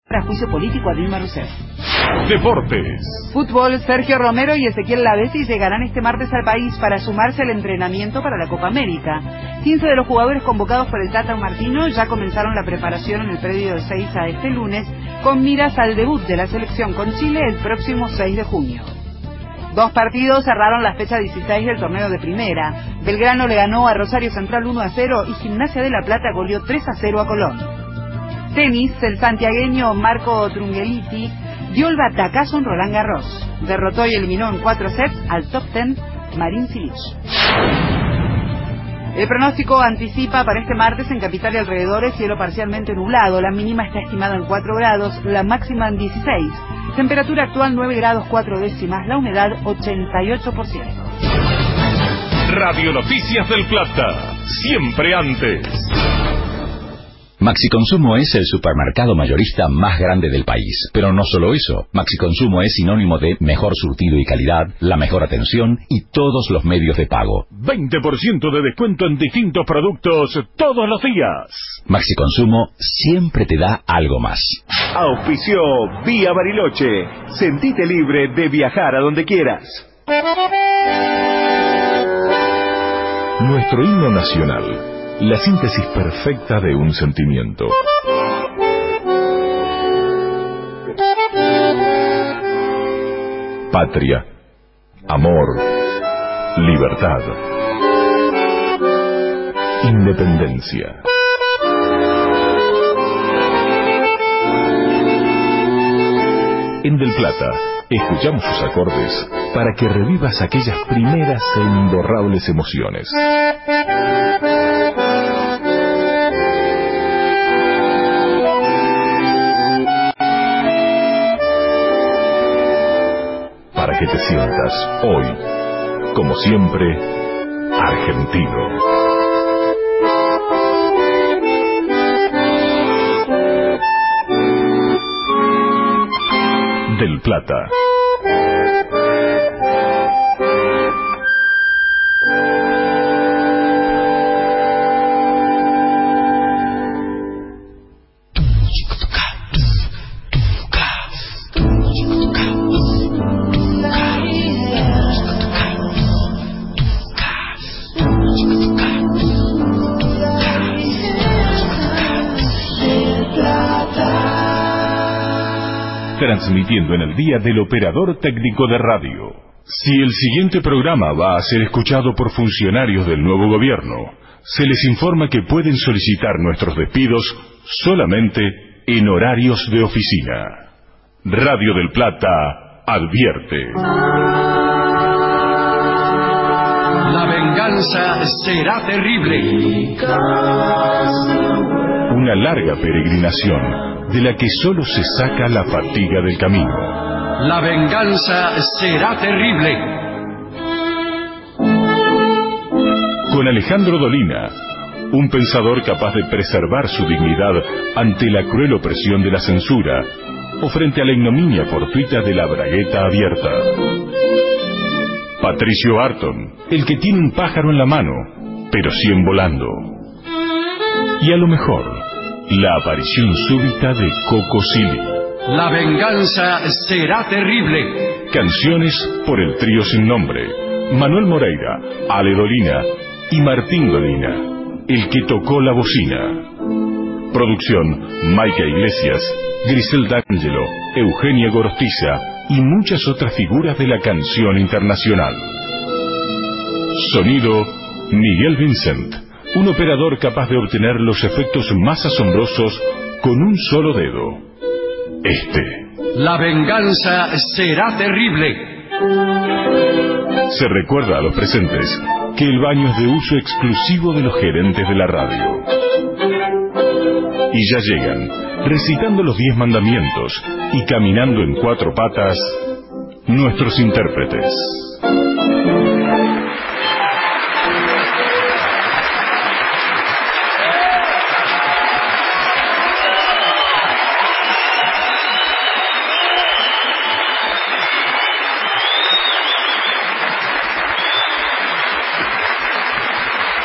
para juicio político a Dilma Rousseff. Deportes. Fútbol, Sergio Romero y Ezequiel Lavezzi llegarán este martes al país para sumarse al entrenamiento para la Copa América. 15 de los jugadores convocados por el Tata Martino ya comenzaron la preparación en el predio de Ezeiza este lunes, con miras al debut de la selección con Chile el próximo 6 de junio. Dos partidos cerraron la fecha 16 del torneo de primera. Belgrano le ganó a Rosario Central 1-0 y Gimnasia de La Plata goleó 3-0 a Colón. Tenis, el santiagueño Marco Trungeliti dio el batacazo en Roland Garros. Derrotó y eliminó en 4 sets al top 10 Marin Cilic. El pronóstico anticipa para este martes en capital y alrededores cielo parcialmente nublado. La mínima está estimada en 4 grados, la máxima en 16. Temperatura actual 9 grados 4 décimas, la humedad 88%. Radio Noticias del Plata, siempre antes. Maxi Consumo es el supermercado mayorista más grande del país. Pero no solo eso, Maxi Consumo es sinónimo de mejor surtido y calidad, la mejor atención y todos los medios de pago. 20% de descuento en distintos productos todos los días. Maxi Consumo siempre te da algo más. Auspició Vía Bariloche. Sentite libre de viajar a donde quieras. Nuestro himno nacional. La síntesis perfecta de un sentimiento. Patria, amor, libertad, independencia. En Del Plata, escuchamos sus acordes para que revivas aquellas primeras e imborrables emociones. Para que te sientas hoy, como siempre, argentino. Del Plata. Transmitiendo en el día del operador técnico de radio. Si el siguiente programa va a ser escuchado por funcionarios del nuevo gobierno, se les informa que pueden solicitar nuestros despidos solamente en horarios de oficina. Radio del Plata advierte. La venganza será terrible. Una larga peregrinación de la que solo se saca la fatiga del camino. La venganza será terrible. Con Alejandro Dolina, un pensador capaz de preservar su dignidad ante la cruel opresión de la censura o frente a la ignominia fortuita de la bragueta abierta. Patricio Arton, el que tiene un pájaro en la mano, pero 100 volando. Y a lo mejor, la aparición súbita de Coco Silly. La venganza será terrible. Canciones por el trío sin nombre. Manuel Moreira, Ale Dolina y Martín Dolina, el que tocó la bocina. Producción, Maika Iglesias, Grisel D'Angelo, Eugenia Gorostiza y muchas otras figuras de la canción internacional. Sonido, Miguel Vincent. Un operador capaz de obtener los efectos más asombrosos con un solo dedo. La venganza será terrible. Se recuerda a los presentes que el baño es de uso exclusivo de los gerentes de la radio. Y ya llegan, recitando los 10 mandamientos y caminando en 4 patas, nuestros intérpretes.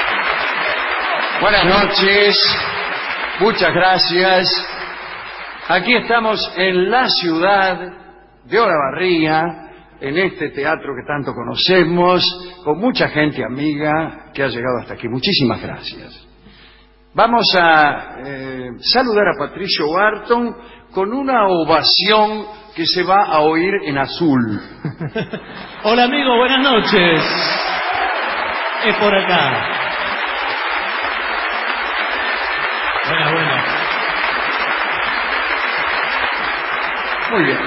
Buenas noches, muchas gracias Aquí estamos en la ciudad de Olavarría, en este teatro que tanto conocemos, con mucha gente amiga que ha llegado hasta aquí. Muchísimas gracias. Vamos a saludar a Patricio Barton con una ovación que se va a oír en azul. Hola amigo, buenas noches. Es por acá. Buenas. Muy bien.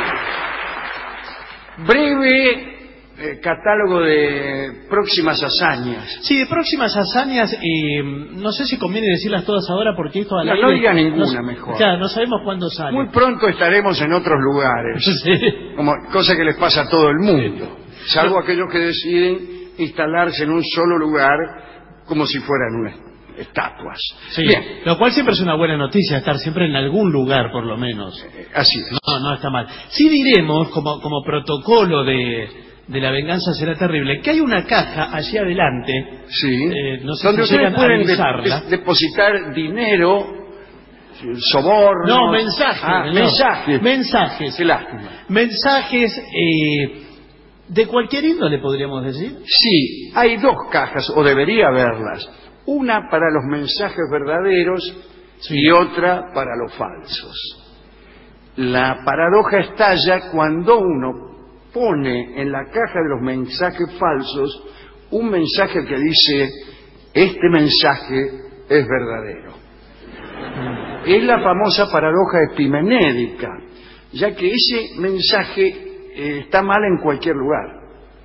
Breve catálogo de próximas hazañas. Sí, de próximas hazañas, no sé si conviene decirlas todas ahora porque esto al aire... No diga ninguna mejor. Claro, no sabemos cuándo sale. Muy pronto estaremos en otros lugares, sí. Cosa que les pasa a todo el mundo, salvo aquellos que deciden instalarse en un solo lugar como si fueran unas estatuas. Sí, bien. Lo cual siempre es una buena noticia, estar siempre en algún lugar por lo menos. Así es. No está mal. Sí diremos, como protocolo de La venganza será terrible, que hay una caja allí adelante, sí, no sé donde si ustedes pueden depositar dinero, sobornos. No, mensajes. Mensajes. Qué lástima. Mensajes de cualquier índole, podríamos decir. Sí, hay dos cajas, o debería haberlas. Una para los mensajes verdaderos y otra para los falsos. La paradoja estalla cuando uno pone en la caja de los mensajes falsos un mensaje que dice: este mensaje es verdadero. Es la famosa paradoja epimenédica, ya que ese mensaje está mal en cualquier lugar.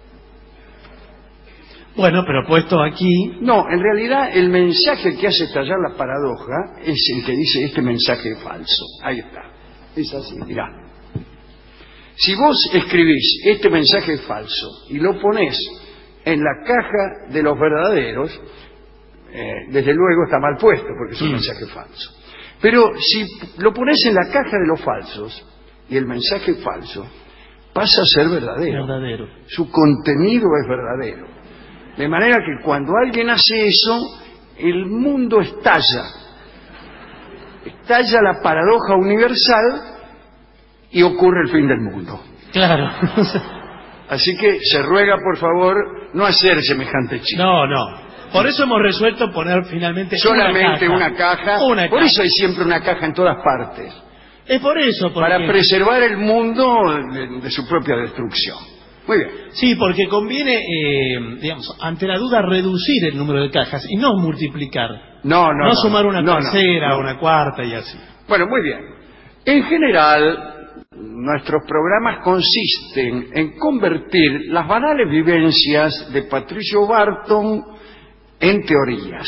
Bueno, pero puesto aquí... No, en realidad el mensaje que hace estallar la paradoja es el que dice: este mensaje es falso. Ahí está. Es así, mirá. Si vos escribís este mensaje es falso y lo ponés en la caja de los verdaderos, desde luego está mal puesto porque es un mensaje falso. Pero si lo ponés en la caja de los falsos y el mensaje es falso, pasa a ser verdadero. Su contenido es verdadero. De manera que cuando alguien hace eso, el mundo estalla. Estalla la paradoja universal y ocurre el fin del mundo. Claro. Así que se ruega, por favor, no hacer semejante chiste. No. Por eso hemos resuelto poner finalmente solamente una caja. Por eso hay siempre una caja en todas partes. Es por eso. Para preservar el mundo de su propia destrucción. Muy bien. Sí, porque conviene, digamos, ante la duda, reducir el número de cajas y no multiplicar. No sumar una tercera, una cuarta y así. Bueno, muy bien. En general, nuestros programas consisten en convertir las banales vivencias de Patricio Barton en teorías.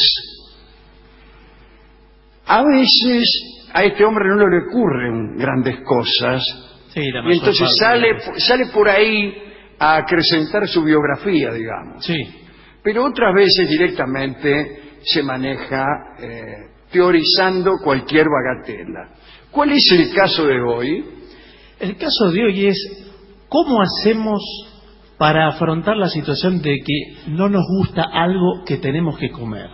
A veces a este hombre no le ocurren grandes cosas, y entonces sale por ahí a acrecentar su biografía, digamos. Sí. Pero otras veces directamente se maneja teorizando cualquier bagatela. ¿Cuál es el caso de hoy? El caso de hoy es ¿cómo hacemos para afrontar la situación de que no nos gusta algo que tenemos que comer?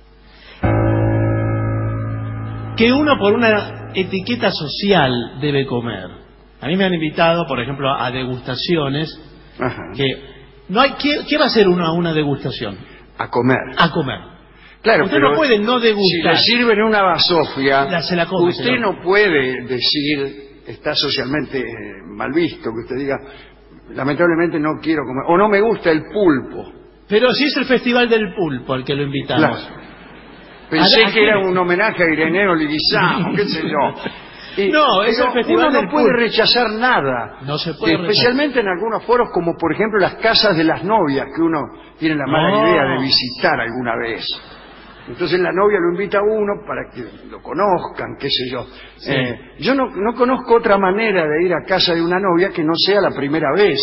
Que uno por una etiqueta social debe comer. A mí me han invitado, por ejemplo, a degustaciones. Ajá. Que no hay ¿qué va a hacer uno a una degustación? A comer. Claro, usted no puede no degustar. Si le sirven una basofia, se la come, usted no puede decir, está socialmente mal visto, que usted diga, lamentablemente no quiero comer, o no me gusta el pulpo. Pero si es el Festival del Pulpo al que lo invitamos. Claro. Pensé que era un homenaje a Ireneo Liguizamo, qué sé yo. No, es el Festival uno no puede rechazar nada. No se puede especialmente en algunos foros como por ejemplo las casas de las novias, que uno tiene la mala idea de visitar alguna vez. Entonces la novia lo invita a uno para que lo conozcan, qué sé yo. Sí. Yo no conozco otra manera de ir a casa de una novia que no sea la primera vez,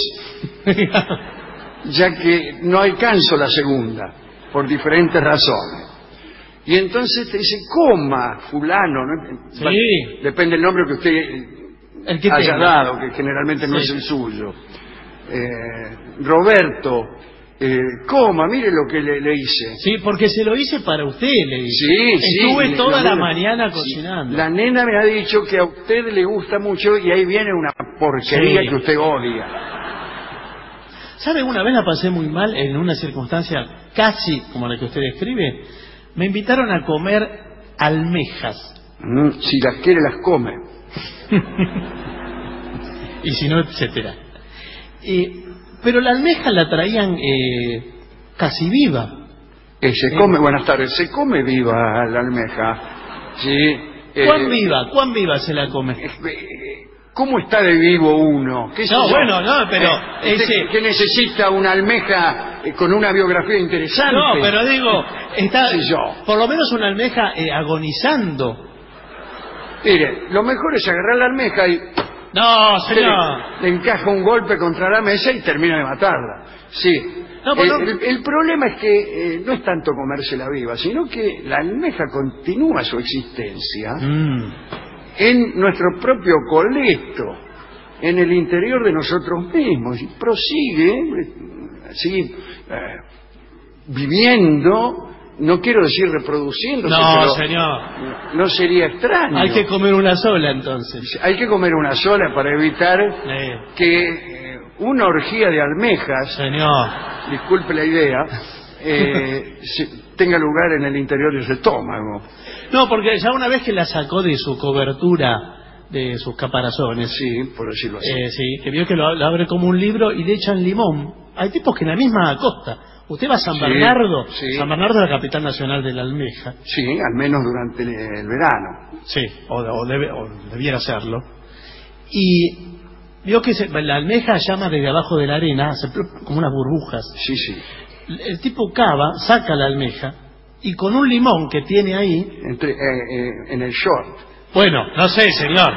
ya que no alcanzo la segunda, por diferentes razones. Y entonces te dice, coma, fulano, ¿no? Sí. Depende del nombre que usted haya dado, que generalmente no es el suyo. Roberto, Coma, mire lo que le hice. Sí, porque se lo hice para usted, le dije. Sí, Estuve toda la mañana cocinando. La nena me ha dicho que a usted le gusta mucho y ahí viene una porquería que usted odia. ¿Sabe? Una vez la pasé muy mal en una circunstancia casi como la que usted describe. Me invitaron a comer almejas. Si las quiere, las come. Y si no, etcétera. Pero la almeja la traían casi viva. Se come, buenas tardes, se come viva la almeja. Sí. ¿Cuán viva se la come? ¿Cómo está de vivo uno? Pero... que necesita una almeja con una biografía interesante. No, pero digo, está por lo menos una almeja agonizando. Mire, lo mejor es agarrar la almeja y... No, señor. Le encaja un golpe contra la mesa y termina de matarla. Sí. El problema es que no es tanto comérsela viva, sino que la almeja continúa su existencia en nuestro propio coleto, en el interior de nosotros mismos, y prosigue así viviendo. No quiero decir reproduciéndose. No, pero señor. No sería extraño. Hay que comer una sola, entonces. Hay que comer una sola para evitar que una orgía de almejas, señor, disculpe la idea, tenga lugar en el interior de su estómago. No, porque ya una vez que la sacó de su cobertura, de sus caparazones. Sí, por decirlo así. Sí, que vio que lo abre como un libro y le echan limón. Hay tipos que en la misma costa... Usted va a San Bernardo. Sí. San Bernardo es la capital nacional de la almeja. Sí, al menos durante el verano. Sí, o debiera serlo. Y vio que la almeja llama desde abajo de la arena, hace como unas burbujas. Sí, sí. El tipo cava, saca la almeja y con un limón que tiene ahí... en el short. Bueno, no sé, señor.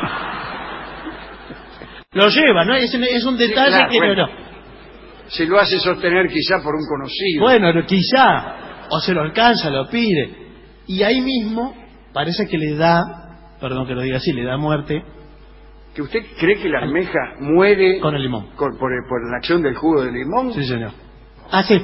Lo lleva, ¿no? Es un detalle que no... Se lo hace sostener quizá por un conocido. Bueno, quizá. O se lo alcanza, lo pide. Y ahí mismo parece que le da, perdón que lo diga así, le da muerte. ¿Que usted cree que la almeja muere con el limón? Por la acción del jugo de limón. Sí, señor. Hace...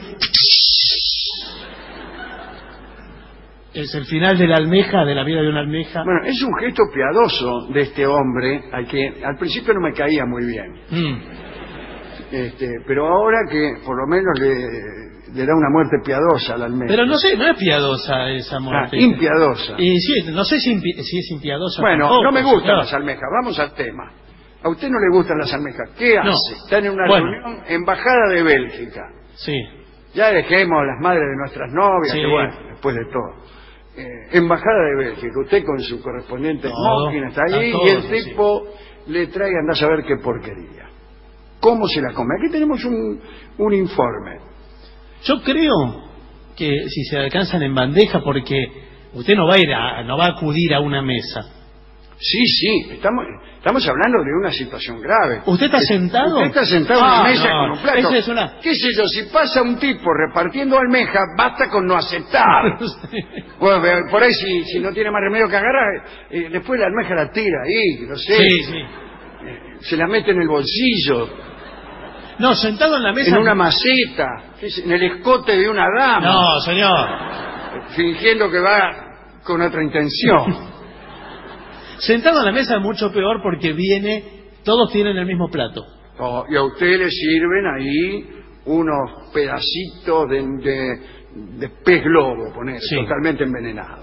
Es el final de la almeja, de la vida de una almeja. Bueno, es un gesto piadoso de este hombre, al que al principio no me caía muy bien. Pero ahora que por lo menos le da una muerte piadosa a la almeja. Pero no sé, no es piadosa esa muerte. Impiadosa. Y sí, no sé si es impiadosa. Bueno, tampoco, no me gustan las almejas. Vamos al tema. A usted no le gustan las almejas. ¿Qué hace? Está en una reunión, embajada de Bélgica. Sí. Ya dejemos las madres de nuestras novias, que bueno, después de todo. Embajada de Bélgica. Usted con su correspondiente smoking está ahí y el tipo le trae a andar a saber qué porquería. ¿Cómo se la come? Aquí tenemos un informe. Yo creo que si se alcanzan en bandeja, porque usted no va a acudir a una mesa. Sí, estamos hablando de una situación grave. ¿Usted está sentado? Usted está sentado en una mesa con un plato. Es una... ¿Qué sé yo? Si pasa un tipo repartiendo almejas, basta con no aceptar. Bueno, por ahí si no tiene más remedio que agarrar, después la almeja la tira ahí, no sé. Sí. Se la mete en el bolsillo. No, sentado en la mesa. En una maceta, en el escote de una dama. No, señor. Fingiendo que va con otra intención. Sentado en la mesa es mucho peor porque todos tienen el mismo plato. Y a usted le sirven ahí unos pedacitos de pez globo, totalmente envenenado.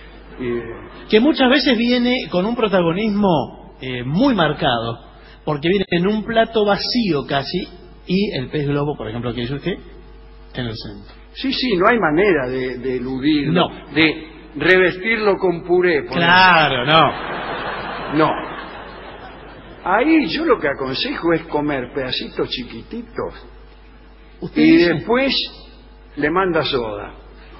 Que muchas veces viene con un protagonismo muy marcado, porque viene en un plato vacío casi, y el pez globo, por ejemplo, que dice usted, en el centro. Sí, no hay manera de eludirlo, de revestirlo con puré. Claro, no. Ahí yo lo que aconsejo es comer pedacitos chiquititos y después le manda soda.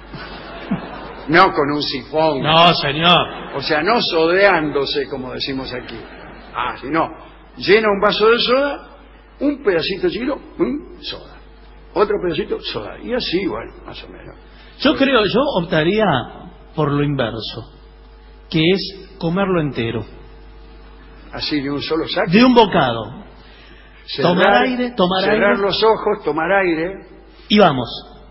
No con un sifón. No, señor. O sea, no sodeándose, como decimos aquí. Sino llena un vaso de soda, un pedacito chiquito, soda. Otro pedacito, soda. Y así, bueno, más o menos. Yo optaría por lo inverso, que es comerlo entero. Así, de un solo saco. De un bocado. Tomar aire. Cerrar los ojos, tomar aire. Y vamos.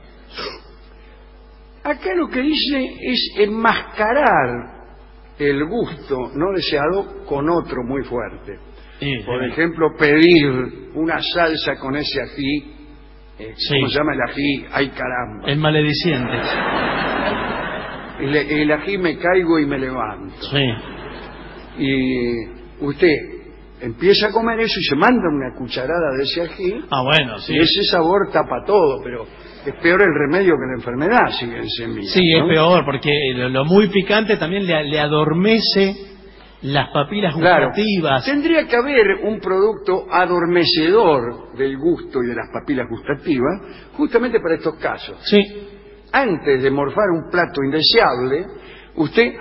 Acá lo que dice es enmascarar el gusto no deseado con otro muy fuerte. Por ejemplo, pedir una salsa con ese ají. ¿Cómo se llama el ají? ¡Ay, caramba! El malediciente. El ají me caigo y me levanto. Sí. Y usted empieza a comer eso y se manda una cucharada de ese ají. Ah, bueno, sí. Y ese sabor tapa todo, pero es peor el remedio que la enfermedad, si bien se mira. Sí, ¿no? es peor, porque lo muy picante también le adormece las papilas gustativas. Claro. Tendría que haber un producto adormecedor del gusto y de las papilas gustativas, justamente para estos casos. Sí. Antes de morfar un plato indeseable, usted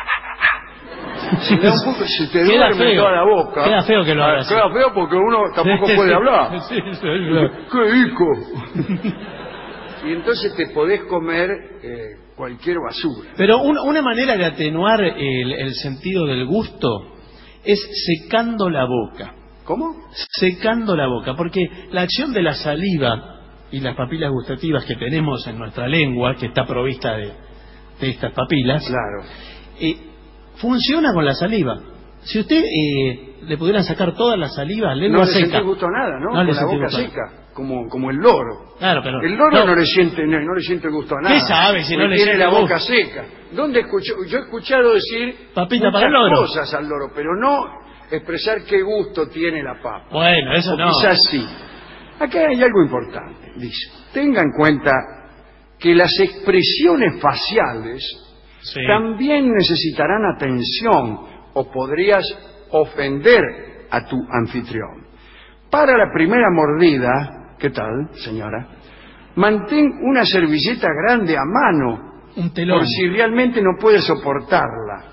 se te duerme toda la boca. Queda feo que lo haga. Queda feo porque uno tampoco puede hablar. Sí, ¿Qué dijo? Y entonces te podés comer cualquier basura. Pero una manera de atenuar el sentido del gusto es secando la boca. ¿Cómo? Secando la boca, porque la acción de la saliva y las papilas gustativas que tenemos en nuestra lengua, que está provista de estas papilas, claro, funciona con la saliva. Si usted le pudieran sacar toda la saliva, lengua seca. No le sentís gusto a nada, ¿no? Con la boca seca, como el loro. Claro, pero el loro no le siente gusto a nada. ¿Qué sabe si no le tiene siente la boca gusto? seca? ¿Dónde escuchó? Yo he escuchado decir papita muchas para el loro. cosas al loro, pero no expresar qué gusto tiene la papa. Bueno, eso no. Quizás sí. Acá hay algo importante. Dice, tenga en cuenta que las expresiones faciales también necesitarán atención o podrías ofender a tu anfitrión. Para la primera mordida, ¿qué tal, señora? Mantén una servilleta grande a mano, un telón, por si realmente no puedes soportarla.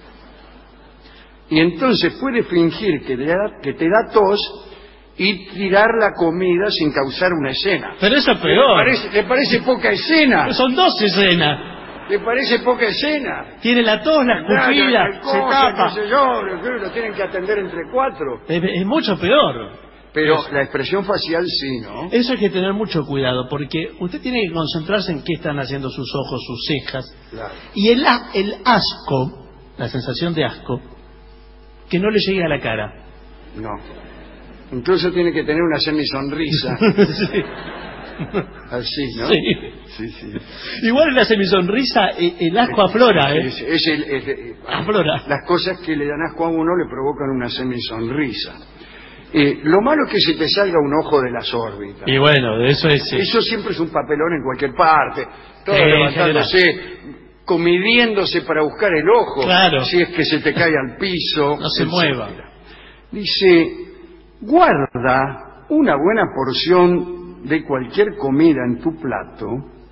Y entonces puedes fingir que te da tos y tirar la comida sin causar una escena. Pero eso es peor. ¿Le parece poca escena? Son 2 escenas. ¿Le parece poca escena? Tiene la tos, la escupida, se tapa. Qué sé yo, lo tienen que atender entre 4. Es mucho peor. Pero la expresión facial sí, ¿no? Eso hay que tener mucho cuidado, porque usted tiene que concentrarse en qué están haciendo sus ojos, sus cejas. Claro. Y el asco, la sensación de asco, que no le llegue a la cara. No. Incluso tiene que tener una semisonrisa. Sí. Así, ¿no? Sí. Igual en la semisonrisa el asco aflora, ¿eh? Aflora. Las cosas que le dan asco a uno le provocan una semisonrisa. Lo malo es que se te salga un ojo de las órbitas. Y bueno, eso es... Eso siempre es un papelón en cualquier parte. Todo levantándose, comidiéndose para buscar el ojo. Claro. Si es que se te cae al piso. No se mueva. Dice, guarda una buena porción de cualquier comida en tu plato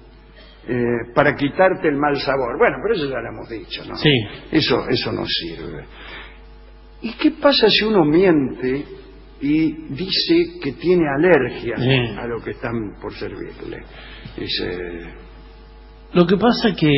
para quitarte el mal sabor. Bueno, pero eso ya lo hemos dicho, ¿no? Sí. Eso no sirve. ¿Y qué pasa si uno miente y dice que tiene alergia a lo que están por servirle? Dice... Lo que pasa que...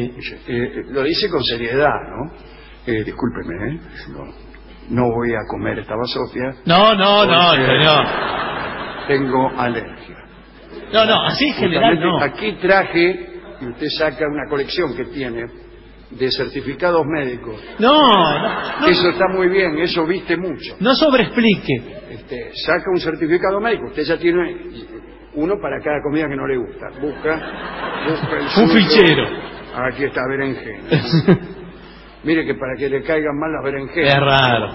lo dice con seriedad, ¿no? Discúlpeme, no voy a comer esta basofia. No, señor. Tengo alergia. No, así en general no. Aquí traje, y usted saca una colección que tiene, de certificados médicos. No. Eso está muy bien, eso viste mucho. No sobreexplique. Saca un certificado médico, usted ya tiene uno para cada comida que no le gusta. Busca el suyo. Un fichero. Aquí está berenjena. Mire que para que le caigan mal las berenjenas. Es raro.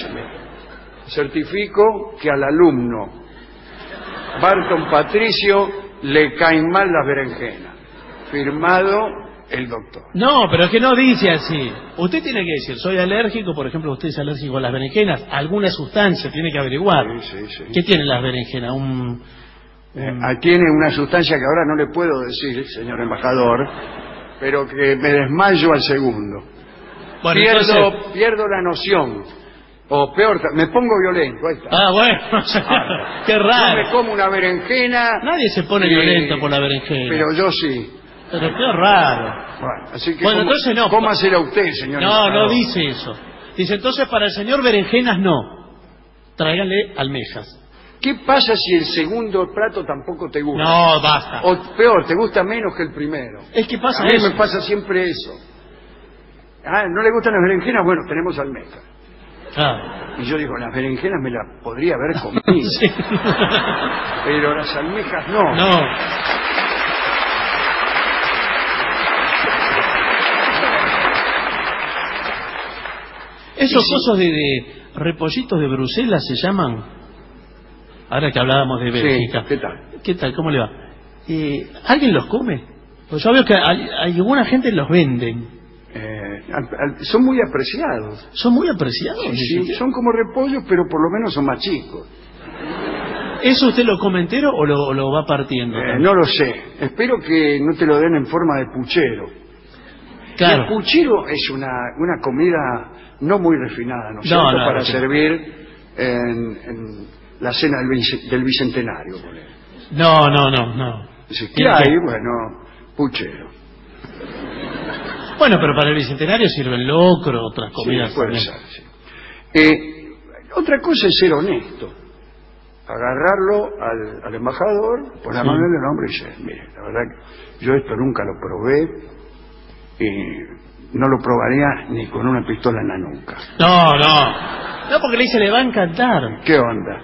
Certifico que al alumno Barton Patricio le caen mal las berenjenas. Firmado el doctor. No, pero es que no dice así. Usted tiene que decir, soy alérgico, por ejemplo, usted es alérgico a las berenjenas, alguna sustancia tiene que averiguar. Sí. ¿Qué tienen las berenjenas? Tiene una sustancia que ahora no le puedo decir, señor embajador, pero que me desmayo al segundo. Bueno, pierdo la noción. O peor, me pongo violento. Ahí está. Ah, bueno. Qué raro. Yo me como una berenjena. Nadie se pone violento por la berenjena. Pero yo sí. Pero qué raro. Bueno, así que entonces no. Cómasela usted, señor. No dice eso. Dice, entonces para el señor berenjenas no. Tráigale almejas. ¿Qué pasa si el segundo plato tampoco te gusta? No, basta. O peor, te gusta menos que el primero. Es que pasa A mí eso. me pasa siempre eso. Ah, ¿no le gustan las berenjenas? Bueno, tenemos almejas. Claro. Y yo digo, las berenjenas me las podría haber comido. Sí. Pero las almejas no. No. Esos cosos de repollitos de Bruselas se llaman. Ahora que hablábamos de Bélgica. Sí, ¿qué tal? ¿Qué tal? ¿Cómo le va? ¿Alguien los come? Pues yo veo que alguna gente los venden. Son muy apreciados. ¿Son muy apreciados? Sí, son como repollos, pero por lo menos son más chicos. ¿Eso usted lo come entero o lo va partiendo? No lo sé. Espero que no te lo den en forma de puchero. Claro. El puchero es una comida no muy refinada, ¿no es cierto? Para servir en la cena del Bicentenario. No. ¿Qué hay? Bueno, puchero. Bueno, pero para el Bicentenario sirven locro, otras comidas. Sí, puede ser, sí. Otra cosa es ser honesto. Agarrarlo al embajador, poner la mano en el hombro y decir, mire, la verdad que yo esto nunca lo probé y no lo probaría ni con una pistola en la nuca. No, porque le dice, le va a encantar. ¿Qué onda?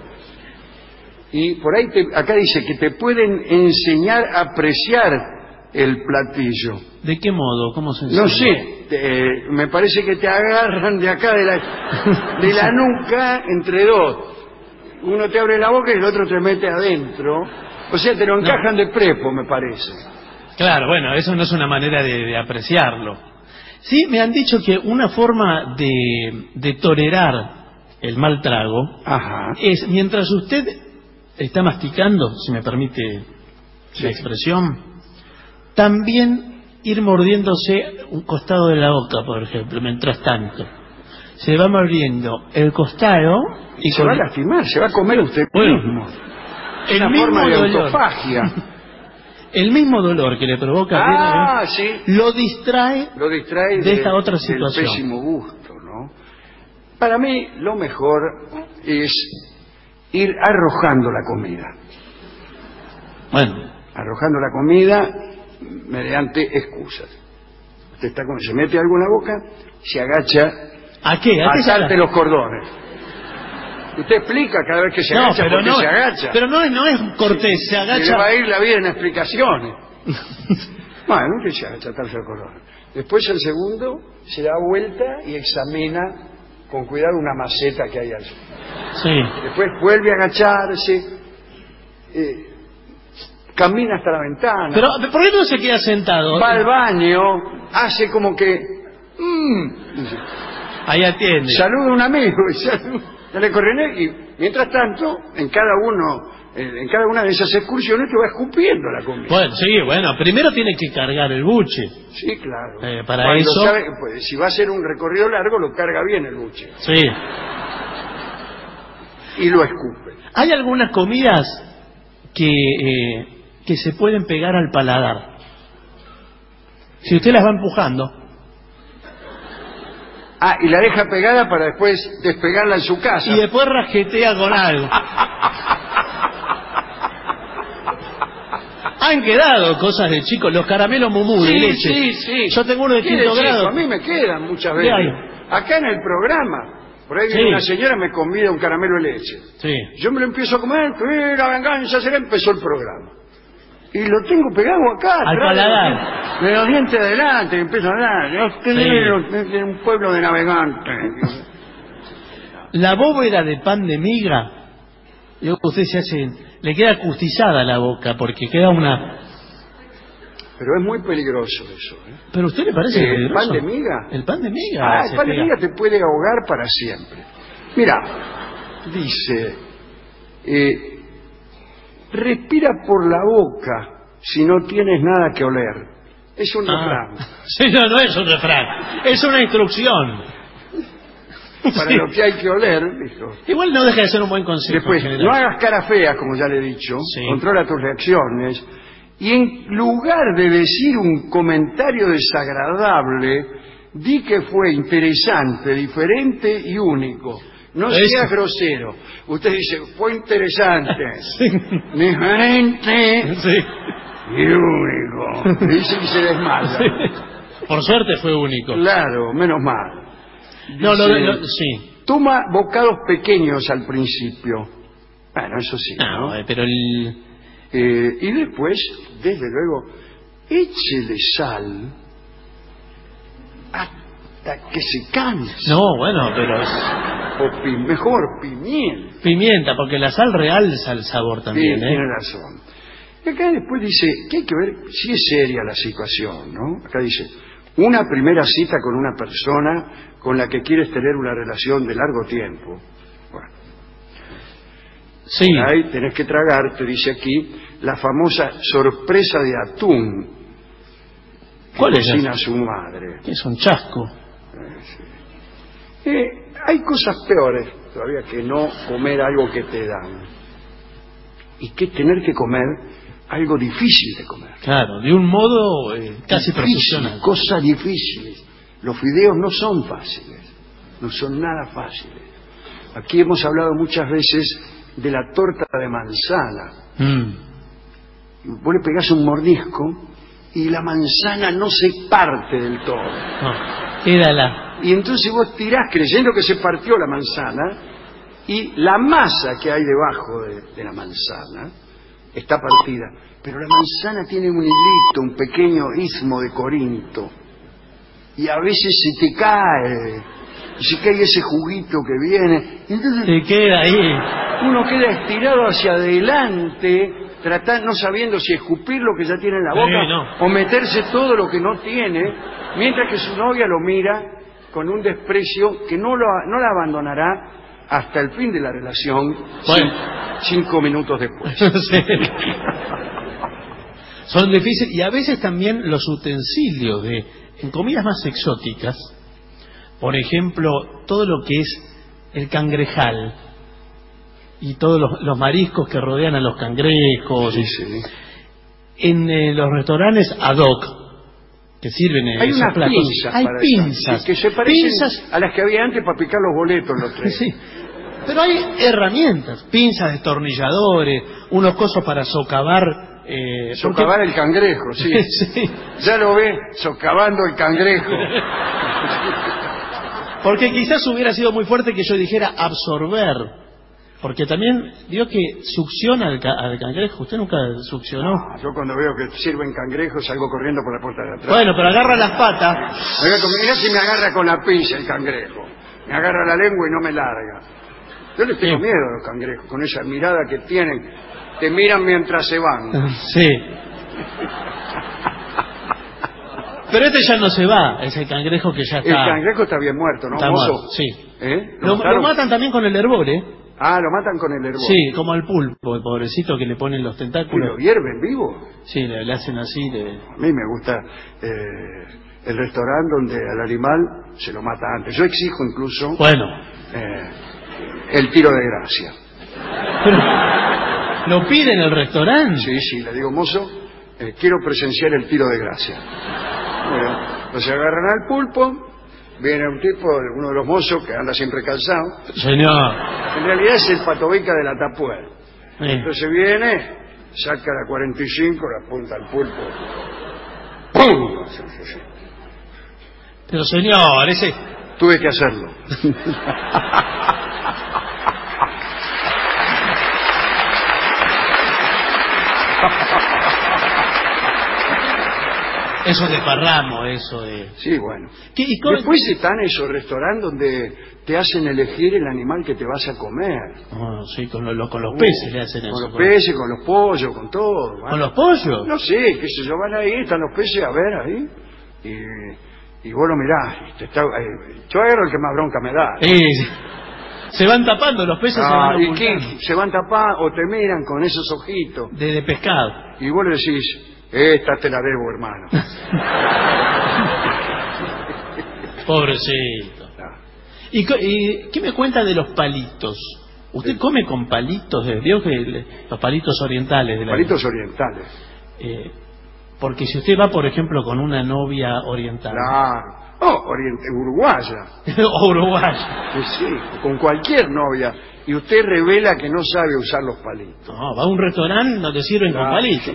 Y por ahí, acá dice que te pueden enseñar a apreciar el platillo. ¿De qué modo? ¿Cómo se enseña? No sé, me parece que te agarran de acá de la nuca entre dos. Uno te abre la boca y el otro te mete adentro. O sea, te lo encajan de prepo, me parece. Claro, bueno, eso no es una manera de apreciarlo. Sí, me han dicho que una forma de tolerar el mal trago es, mientras usted está masticando, si me permite la expresión, también ir mordiéndose un costado de la boca, por ejemplo, mientras tanto. Se va mordiendo el costado y se va a lastimar, se va a comer usted mismo. El mismo forma de dolor. autofagia. El mismo dolor que le provoca lo distrae de esta otra situación. Del pésimo gusto, ¿no? Para mí lo mejor es ir arrojando la comida. Bueno, arrojando la comida mediante excusas. Usted se mete algo en la boca, se agacha. ¿A qué? ¿A atarte los cordones. Usted explica cada vez que se agacha porque se agacha. Pero no es cortés, se agacha. Se le va a ir la vida en explicaciones. Bueno, que se agacha, atarse los cordones. Después el segundo se da vuelta y examina con cuidado una maceta que hay allí. Sí. Después vuelve a agacharse, camina hasta la ventana. Pero ¿por qué no se queda sentado? Va al baño, hace como que... Ahí atiende. Saluda a un amigo y mientras tanto, en cada una de esas excursiones te va escupiendo la comida. Bueno, primero tiene que cargar el buche. Sí, claro. Para eso... pues, si va a ser un recorrido largo, lo carga bien el buche. Sí. Y lo escupe. Hay algunas comidas que se pueden pegar al paladar. Si usted las va empujando. Y la deja pegada para después despegarla en su casa. Y después rajetea con algo. Han quedado cosas de chicos, los caramelos mumú de leche. Sí. Yo tengo uno de quinto grado. A mí me quedan muchas veces. Acá en el programa, por ahí viene una señora me convida un caramelo de leche. Sí. Yo me lo empiezo a comer, la venganza será, empezó el programa. Y lo tengo pegado acá, al paladar. De los dientes adelante, empiezo a hablar. De un pueblo de navegantes. La bóveda de pan de miga, usted le queda acustizada la boca porque queda una... Pero es muy peligroso eso. ¿Pero a usted le parece peligroso? ¿El pan de miga? El pan de miga. El pan de miga te puede ahogar para siempre. Mira, dice... respira por la boca si no tienes nada que oler. Es un refrán. Sí, no es un refrán. Es una instrucción. Para lo que hay que oler, dijo. Igual no deja de ser un buen consejo. Después, no hagas caras feas, como ya le he dicho. Controla tus reacciones. Y en lugar de decir un comentario desagradable, di que fue interesante, diferente y único. No sea grosero. Usted dice, fue interesante, diferente y único. Dice y se desmaya. Por suerte fue único. Claro, menos mal. Dice, sí. Toma bocados pequeños al principio. Bueno, eso sí, ¿no? Pero y después, desde luego, échele sal hasta que se canse. No, bueno, pero O mejor, pimienta. Pimienta, porque la sal realza el sabor también, Tiene razón. Y acá después dice que hay que ver si es seria la situación, ¿no? Acá dice, una primera cita con una persona con la que quieres tener una relación de largo tiempo. Bueno. Sí. Por ahí tenés que tragar, te dice aquí, la famosa sorpresa de atún que ¿cuál es cocina su madre. Es un chasco. Hay cosas peores todavía que no comer algo que te dan. Y que tener que comer algo difícil de comer. Claro, de un modo casi difícil, profesional. Cosas difíciles. Los fideos no son fáciles. No son nada fáciles. Aquí hemos hablado muchas veces de la torta de manzana. Vos le pegás un mordisco y la manzana no se parte del todo. No, quédala. Y entonces vos tirás creyendo que se partió la manzana y la masa que hay debajo de la manzana está partida. Pero la manzana tiene un hilito, un pequeño istmo de Corinto. Y a veces se te cae. Y se cae ese juguito que viene. Y entonces se queda ahí. Uno queda estirado hacia adelante, no sabiendo si escupir lo que ya tiene en la boca o meterse todo lo que no tiene, mientras que su novia lo mira con un desprecio que no la abandonará hasta el fin de la relación, 5 minutos después. Sí. Son difíciles, y a veces también los utensilios en comidas más exóticas, por ejemplo, todo lo que es el cangrejal y todos los mariscos que rodean a los cangrejos. Sí. En los restaurantes ad hoc que sirven en esos platos, hay pinzas que se parecen a las que había antes para picar los boletos en los trenes. Sí. Pero hay herramientas, pinzas, destornilladores, unos cosos para socavar. Socavar el cangrejo, sí. Sí. Ya lo ve, socavando el cangrejo. Porque quizás hubiera sido muy fuerte que yo dijera absorber. Porque también digo que succiona al cangrejo. ¿Usted nunca succionó? No, yo cuando veo que sirven cangrejos salgo corriendo por la puerta de atrás. Bueno, pero agarra las patas. Mirá si me agarra con la pinza el cangrejo. Me agarra la lengua y no me larga. Yo les tengo miedo a los cangrejos, con esa mirada que tienen. Te miran mientras se van. Sí. Pero este ya no se va, es el cangrejo que ya está. El cangrejo está bien muerto, ¿no? Está muerto, sí. ¿Lo matan también con el hervor, ¿eh? Ah, lo matan con el hervor. Sí, como al pulpo, el pobrecito que le ponen los tentáculos. ¿Lo hierven vivo? Sí, le hacen así. A mí me gusta el restaurante donde al animal se lo mata antes. Yo exijo incluso el tiro de gracia. Pero, ¿lo pide en el restaurante? Sí, le digo, mozo, quiero presenciar el tiro de gracia. Bueno, entonces agarran al pulpo, viene un tipo, uno de los mozos que anda siempre calzado. Señor. En realidad es el patobeca de la Tapuer. Sí. Entonces viene, saca la 45, la apunta al pulpo. ¡Pum! Pero señor, ese... Tuve que hacerlo. Eso de parramo, eso de... Sí, bueno. Después están esos restaurantes donde te hacen elegir el animal que te vas a comer. Sí, con los peces le hacen eso. Con los peces, con los pollos, con todo. ¿Vale? ¿Con los pollos? No sé, qué sé yo, van ahí, están los peces, a ver ahí. Y vos lo mirás. Yo agarro el que más bronca me da. Sí. Se van tapando los peces, se van ocultando. ¿Y qué? Se van tapando o te miran con esos ojitos. De pescado. Y vos le decís... Esta te la debo, hermano. Pobrecito. ¿Y qué me cuenta de los palitos? ¿Usted come con palitos? Veo que los palitos orientales. Palitos orientales. Porque si usted va, por ejemplo, con una novia oriental... Claro. Uruguaya. o uruguaya. Pues sí, con cualquier novia. Y usted revela que no sabe usar los palitos. No, va a un restaurante donde sirven con palitos.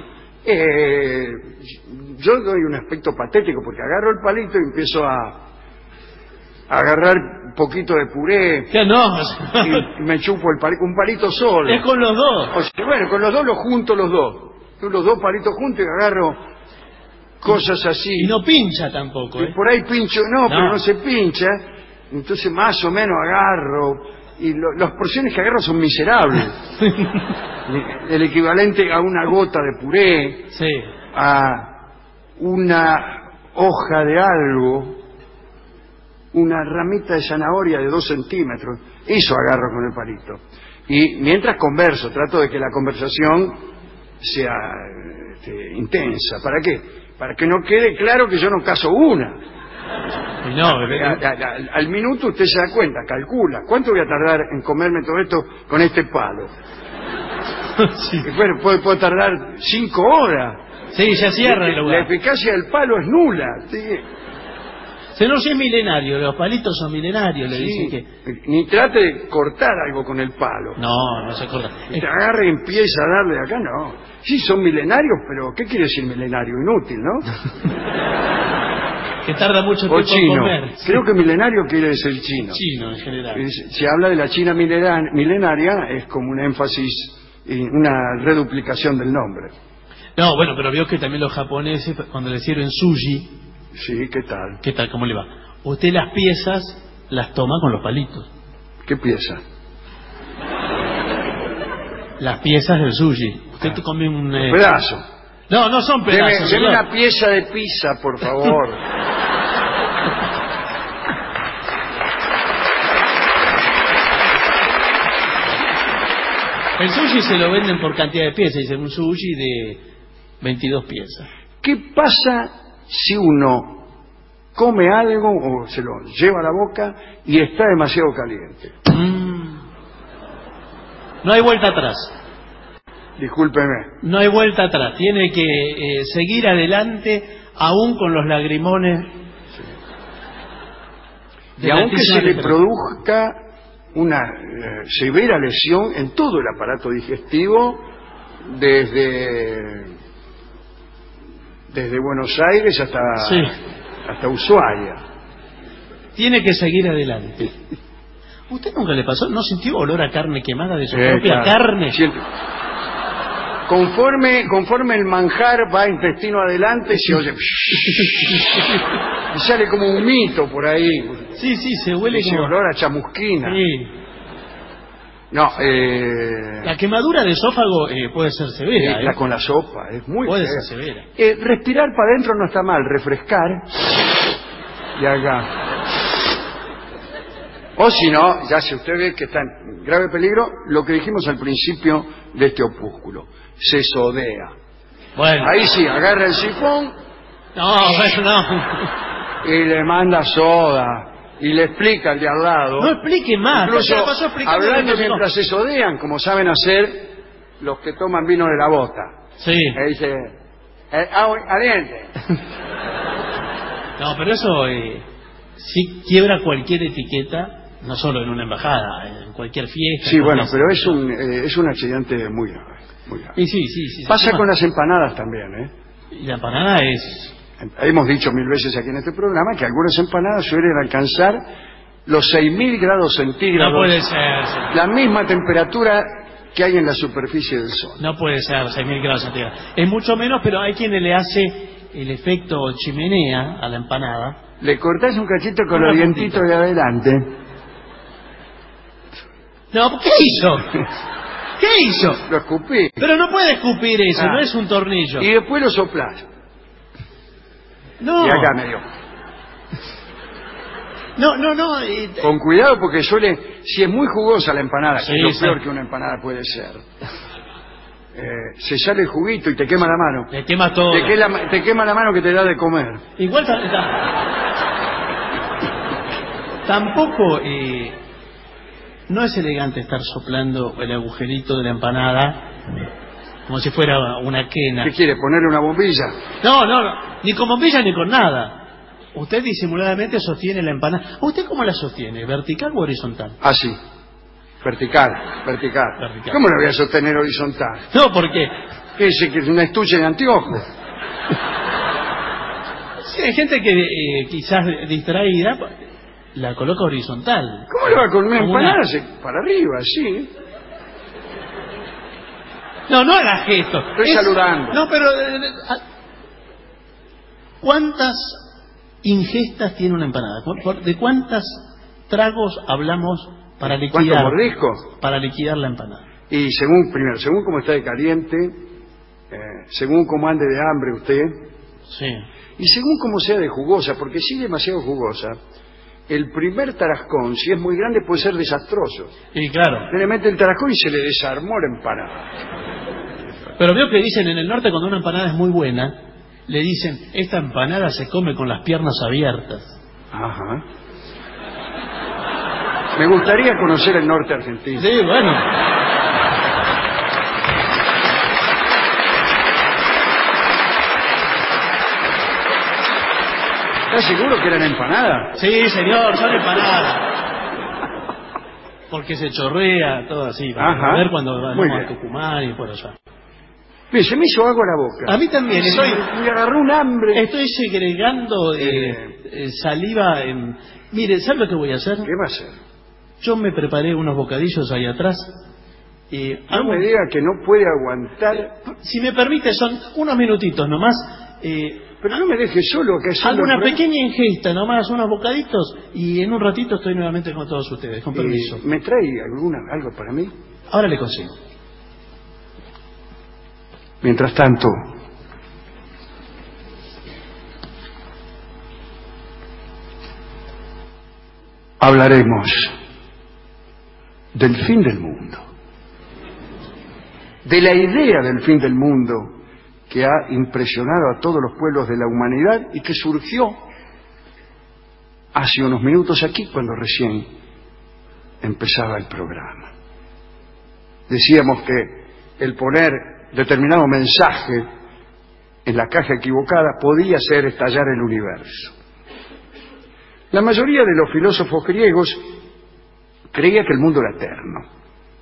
Yo doy un aspecto patético porque agarro el palito y empiezo a agarrar un poquito de puré. ¿Qué no? Y me chupo el palito, un palito solo. Es con los dos. O sea, bueno, con los dos los junto los dos. Los dos palitos juntos y agarro cosas así. Y no pincha tampoco. Y por ahí pincho, pero no se pincha. Entonces más o menos agarro. Y las porciones que agarro son miserables. El equivalente a una gota de puré. Sí. A una hoja de algo. Una ramita de zanahoria de 2 centímetros. Eso agarro con el palito. Y mientras converso, trato de que la conversación sea intensa. ¿Para qué? Para que no quede claro que yo no caso una. Y no, al minuto usted se da cuenta, calcula, ¿cuánto voy a tardar en comerme todo esto con este palo? Sí. Bueno, puedo tardar 5 horas. Sí, ya cierra el lugar. La eficacia del palo es nula. ¿Sí? Se no sé, es milenario, los palitos son milenarios, le Sí. dicen que... Ni trate de cortar algo con el palo. No se corta. Te agarra y empieza a darle de acá, no. Sí, son milenarios, pero ¿qué quiere decir milenario? Inútil, ¿no? Que tarda mucho O tiempo en chino. comer. Creo que milenario quiere decir chino. Chino, en general. Se habla de la China milenaria, es como un énfasis y una reduplicación del nombre. No, bueno, pero veo que también los japoneses, cuando le sirven sushi... Sí, ¿qué tal? ¿Qué tal? ¿Cómo le va? Usted las piezas las toma con los palitos. ¿Qué pieza? Las piezas del sushi. Usted te come un... pedazo. No son pedazos. Deme una pieza de pizza, por favor. El sushi se lo venden por cantidad de piezas. Dicen un sushi de 22 piezas. ¿Qué pasa si uno come algo o se lo lleva a la boca y está demasiado caliente? No hay vuelta atrás. Discúlpeme. No hay vuelta atrás. Tiene que seguir adelante aún con los lagrimones. Y aunque se le produzca una severa lesión en todo el aparato digestivo, desde Buenos Aires hasta Ushuaia. Tiene que seguir adelante. ¿Usted nunca le pasó? ¿No sintió olor a carne quemada de su propia carne? Siempre. Conforme el manjar va intestino adelante, se oye y sale como un mito por ahí. Sí, se huele ese como... olor a chamusquina. Sí. No, la quemadura de esófago puede ser severa. con la sopa, es muy puede fea. ser severa. Respirar para adentro no está mal, refrescar y acá. O si no, ya si usted ve que está en grave peligro, lo que dijimos al principio de este opúsculo, se sodea. Bueno. Ahí sí, agarra el sifón. No. Y le manda soda. Y le explica al de al lado. No explique más. Incluso hablando mientras se sodean, como saben hacer los que toman vino de la bota. Sí. Y dice, aliente. No, pero eso sí quiebra cualquier etiqueta. No solo en una embajada, en cualquier fiesta. Sí, bueno, pero es un accidente muy grave. Muy grave. Y sí. Pasa con las empanadas también, ¿eh? Y la empanada es... Hemos dicho 1000 veces aquí en este programa que algunas empanadas suelen alcanzar los 6000 grados centígrados. No puede ser. Sí. La misma temperatura que hay en la superficie del Sol. No puede ser 6000 grados centígrados. Es mucho menos, pero hay quienes le hace el efecto chimenea a la empanada. Le cortás un cachito con los dientitos de adelante. No, ¿qué hizo? ¿Qué hizo? Lo escupí. Pero no puede escupir eso, no es un tornillo. Y después lo soplás. No. Y acá me dio. No. Con cuidado porque si es muy jugosa la empanada, Sí, que es lo sí. peor que una empanada puede ser, se sale el juguito y te quema la mano. Te quema todo. Te quema la mano que te da de comer. Igual tampoco no es elegante estar soplando el agujerito de la empanada como si fuera una quena. ¿Qué quiere, ponerle una bombilla? No, ni con bombilla ni con nada. Usted disimuladamente sostiene la empanada. ¿Usted cómo la sostiene? ¿Vertical o horizontal? Ah, sí. Vertical. ¿Cómo la voy a sostener horizontal? No, ¿por qué? Que es una estuche de anteojos. Sí, hay gente que quizás distraída la coloca horizontal. ¿Cómo le va con una empanada? Para arriba, sí. No haga gesto. Estoy saludando. No, pero ¿cuántas ingestas tiene una empanada? ¿De cuántos tragos hablamos para liquidar? ¿Cuántos mordiscos? Para liquidar la empanada. Y según cómo está de caliente, según cómo ande de hambre usted, sí, y según cómo sea de jugosa, porque si es demasiado jugosa, el primer tarascón, si es muy grande, puede ser desastroso. Y claro. Se le mete el tarascón y se le desarmó la empanada. Pero veo que dicen en el norte, cuando una empanada es muy buena, le dicen, esta empanada se come con las piernas abiertas. Ajá. Me gustaría conocer el norte argentino. Sí, bueno. ¿Estás seguro que eran empanadas? Sí, señor, son empanadas. Porque se chorrea, todo así. Para ver cuando vamos a Tucumán y por allá. Bien, se me hizo agua la boca. A mí también. Me agarró un hambre. Estoy segregando saliva. Mire, ¿sabe lo que voy a hacer? ¿Qué va a hacer? Yo me preparé unos bocadillos ahí atrás. No me diga que no puede aguantar. Si me permite, son unos minutitos nomás. Pero no me deje solo. Hago una pequeña ingesta nomás, unos bocaditos, y en un ratito estoy nuevamente con todos ustedes, con permiso. ¿Me trae algo para mí? Ahora le consigo. Mientras tanto, hablaremos del fin del mundo, de la idea del fin del mundo que ha impresionado a todos los pueblos de la humanidad y que surgió hace unos minutos aquí cuando recién empezaba el programa. Decíamos que el poner determinado mensaje en la caja equivocada podía hacer estallar el universo. La mayoría de los filósofos griegos creía que el mundo era eterno.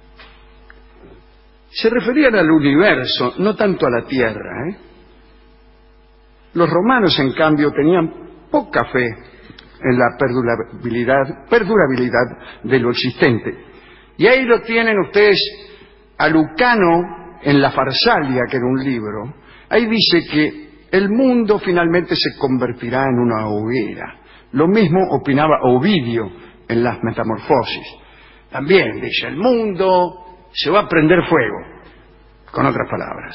Se referían al universo, no tanto a la Tierra. Los romanos, en cambio, tenían poca fe en la perdurabilidad de lo existente. Y ahí lo tienen ustedes a Lucano en La Farsalia, que era un libro. Ahí dice que el mundo finalmente se convertirá en una hoguera. Lo mismo opinaba Ovidio en las Metamorfosis. También dice, el mundo se va a prender fuego, con otras palabras.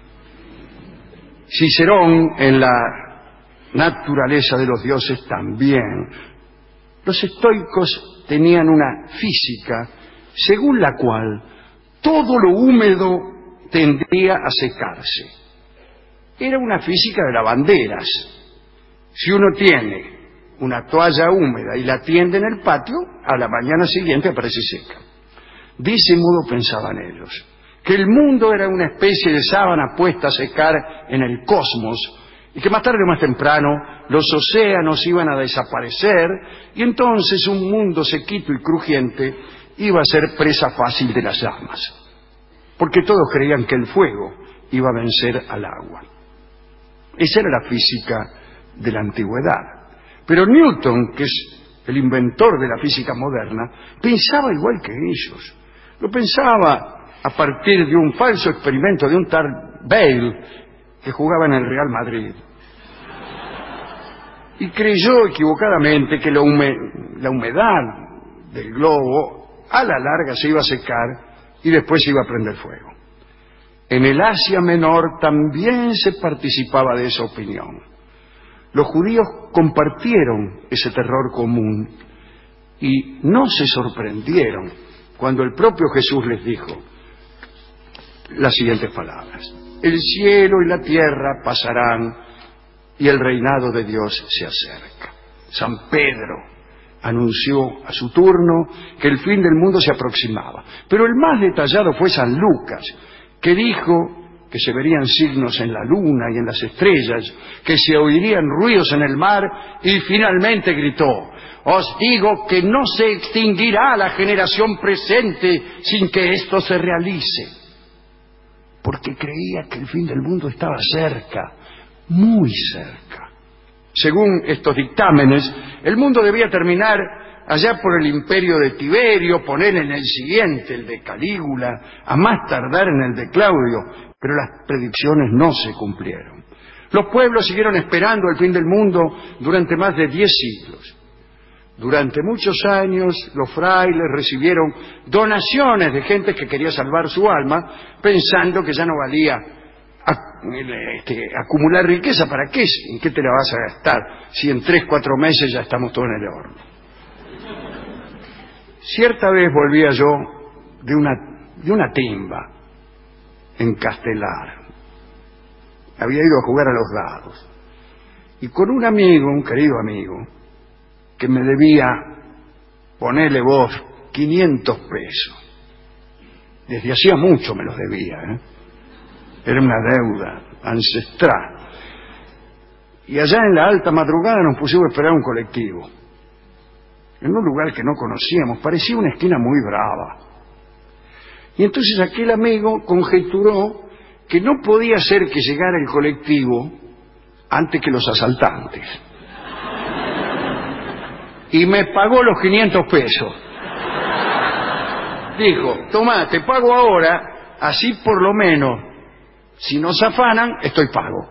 Cicerón en la Naturaleza de los dioses también. Los estoicos tenían una física según la cual todo lo húmedo tendría a secarse. Era una física de lavanderas. Si uno tiene una toalla húmeda y la tiende en el patio, a la mañana siguiente aparece seca. De ese modo pensaban ellos, que el mundo era una especie de sábana puesta a secar en el cosmos y que más tarde o más temprano los océanos iban a desaparecer y entonces un mundo sequito y crujiente iba a ser presa fácil de las llamas, porque todos creían que el fuego iba a vencer al agua. Esa era la física de la antigüedad. Pero Newton, que es el inventor de la física moderna, pensaba igual que ellos. Lo pensaba a partir de un falso experimento de un tal Bale que jugaba en el Real Madrid. Y creyó equivocadamente que la humedad del globo a la larga se iba a secar y después se iba a prender fuego. En el Asia Menor también se participaba de esa opinión. Los judíos compartieron ese terror común y no se sorprendieron cuando el propio Jesús les dijo las siguientes palabras: el cielo y la tierra pasarán y el reinado de Dios se acerca. San Pedro anunció a su turno que el fin del mundo se aproximaba. Pero el más detallado fue San Lucas, que dijo que se verían signos en la luna y en las estrellas, que se oirían ruidos en el mar, y finalmente gritó: os digo que no se extinguirá la generación presente sin que esto se realice. Porque creía que el fin del mundo estaba cerca, muy cerca. Según estos dictámenes, el mundo debía terminar allá por el imperio de Tiberio, poner en el siguiente, el de Calígula, a más tardar en el de Claudio, pero las predicciones no se cumplieron. Los pueblos siguieron esperando el fin del mundo durante más de 10 siglos. Durante muchos años los frailes recibieron donaciones de gente que quería salvar su alma, pensando que ya no valía acumular riqueza. ¿Para qué? ¿En qué te la vas a gastar si en 3-4 meses ya estamos todos en el horno? Cierta vez volvía yo de una timba en Castelar. Había ido a jugar a los dados. Y con un amigo, un querido amigo, que me debía, ponele vos, 500 pesos. Desde hacía mucho me los debía, ¿eh? Era una deuda ancestral. Y allá en la alta madrugada nos pusimos a esperar un colectivo. En un lugar que no conocíamos, parecía una esquina muy brava. Y entonces aquel amigo conjeturó que no podía ser que llegara el colectivo antes que los asaltantes. Y me pagó los 500 pesos. Dijo: tomá, te pago ahora, así por lo menos, si nos afanan, estoy pago.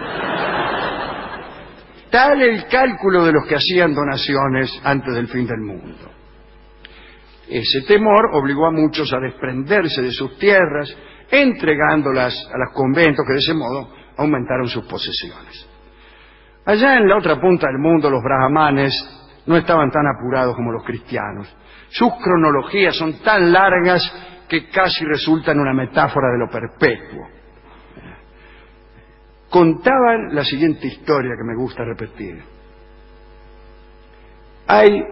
Tal el cálculo de los que hacían donaciones antes del fin del mundo. Ese temor obligó a muchos a desprenderse de sus tierras, entregándolas a los conventos, que de ese modo aumentaron sus posesiones. Allá en la otra punta del mundo, los brahmanes no estaban tan apurados como los cristianos. Sus cronologías son tan largas que casi resultan una metáfora de lo perpetuo. Contaban la siguiente historia que me gusta repetir. Hay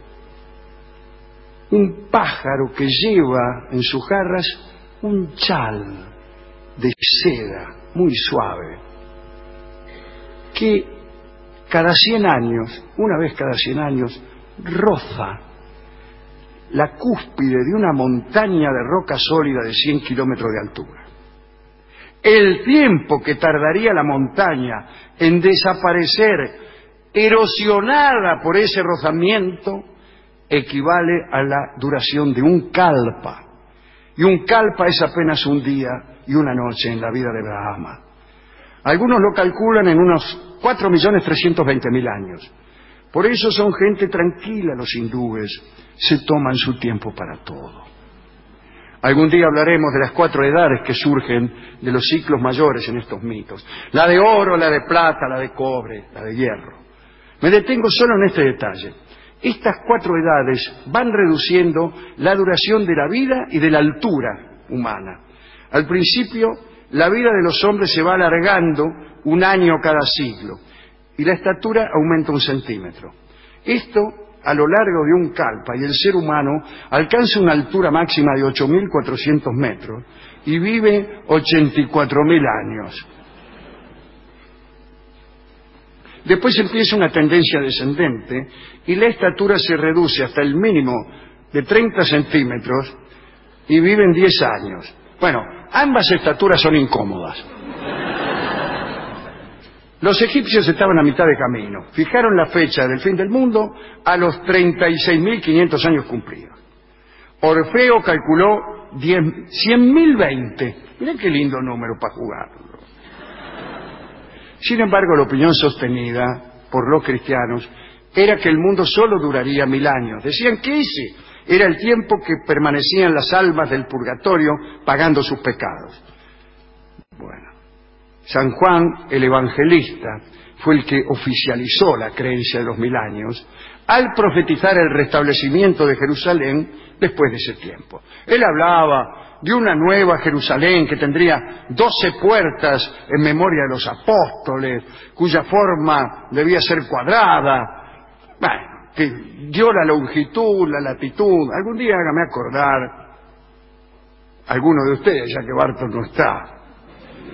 un pájaro que lleva en sus garras un chal de seda muy suave, que cada 100 años, una vez cada 100 años, roza la cúspide de una montaña de roca sólida de 100 kilómetros de altura. El tiempo que tardaría la montaña en desaparecer, erosionada por ese rozamiento, equivale a la duración de un kalpa. Y un kalpa es apenas un día y una noche en la vida de Brahma. Algunos lo calculan en unos 4.320.000 años. Por eso son gente tranquila los hindúes, se toman su tiempo para todo. Algún día hablaremos de las 4 edades que surgen de los ciclos mayores en estos mitos. La de oro, la de plata, la de cobre, la de hierro. Me detengo solo en este detalle. Estas 4 edades van reduciendo la duración de la vida y de la altura humana. Al principio, la vida de los hombres se va alargando 1 año cada siglo y la estatura aumenta 1 centímetro. Esto a lo largo de un kalpa, y el ser humano alcanza una altura máxima de 8.400 metros y vive 84.000 años. Después empieza una tendencia descendente y la estatura se reduce hasta el mínimo de 30 centímetros y viven 10 años. Bueno, ambas estaturas son incómodas. Los egipcios estaban a mitad de camino. Fijaron la fecha del fin del mundo a los 36.500 años cumplidos. Orfeo calculó 100.020. Miren qué lindo número para jugarlo. Sin embargo, la opinión sostenida por los cristianos era que el mundo solo duraría 1000 años. Decían que ese era el tiempo que permanecían las almas del purgatorio pagando sus pecados. Bueno, San Juan el Evangelista fue el que oficializó la creencia de los 1000 años al profetizar el restablecimiento de Jerusalén después de ese tiempo. Él hablaba de una nueva Jerusalén que tendría 12 puertas en memoria de los apóstoles, cuya forma debía ser cuadrada. Bueno, que dio la longitud, la latitud. Algún día hágame acordar, alguno de ustedes, ya que Barton no está,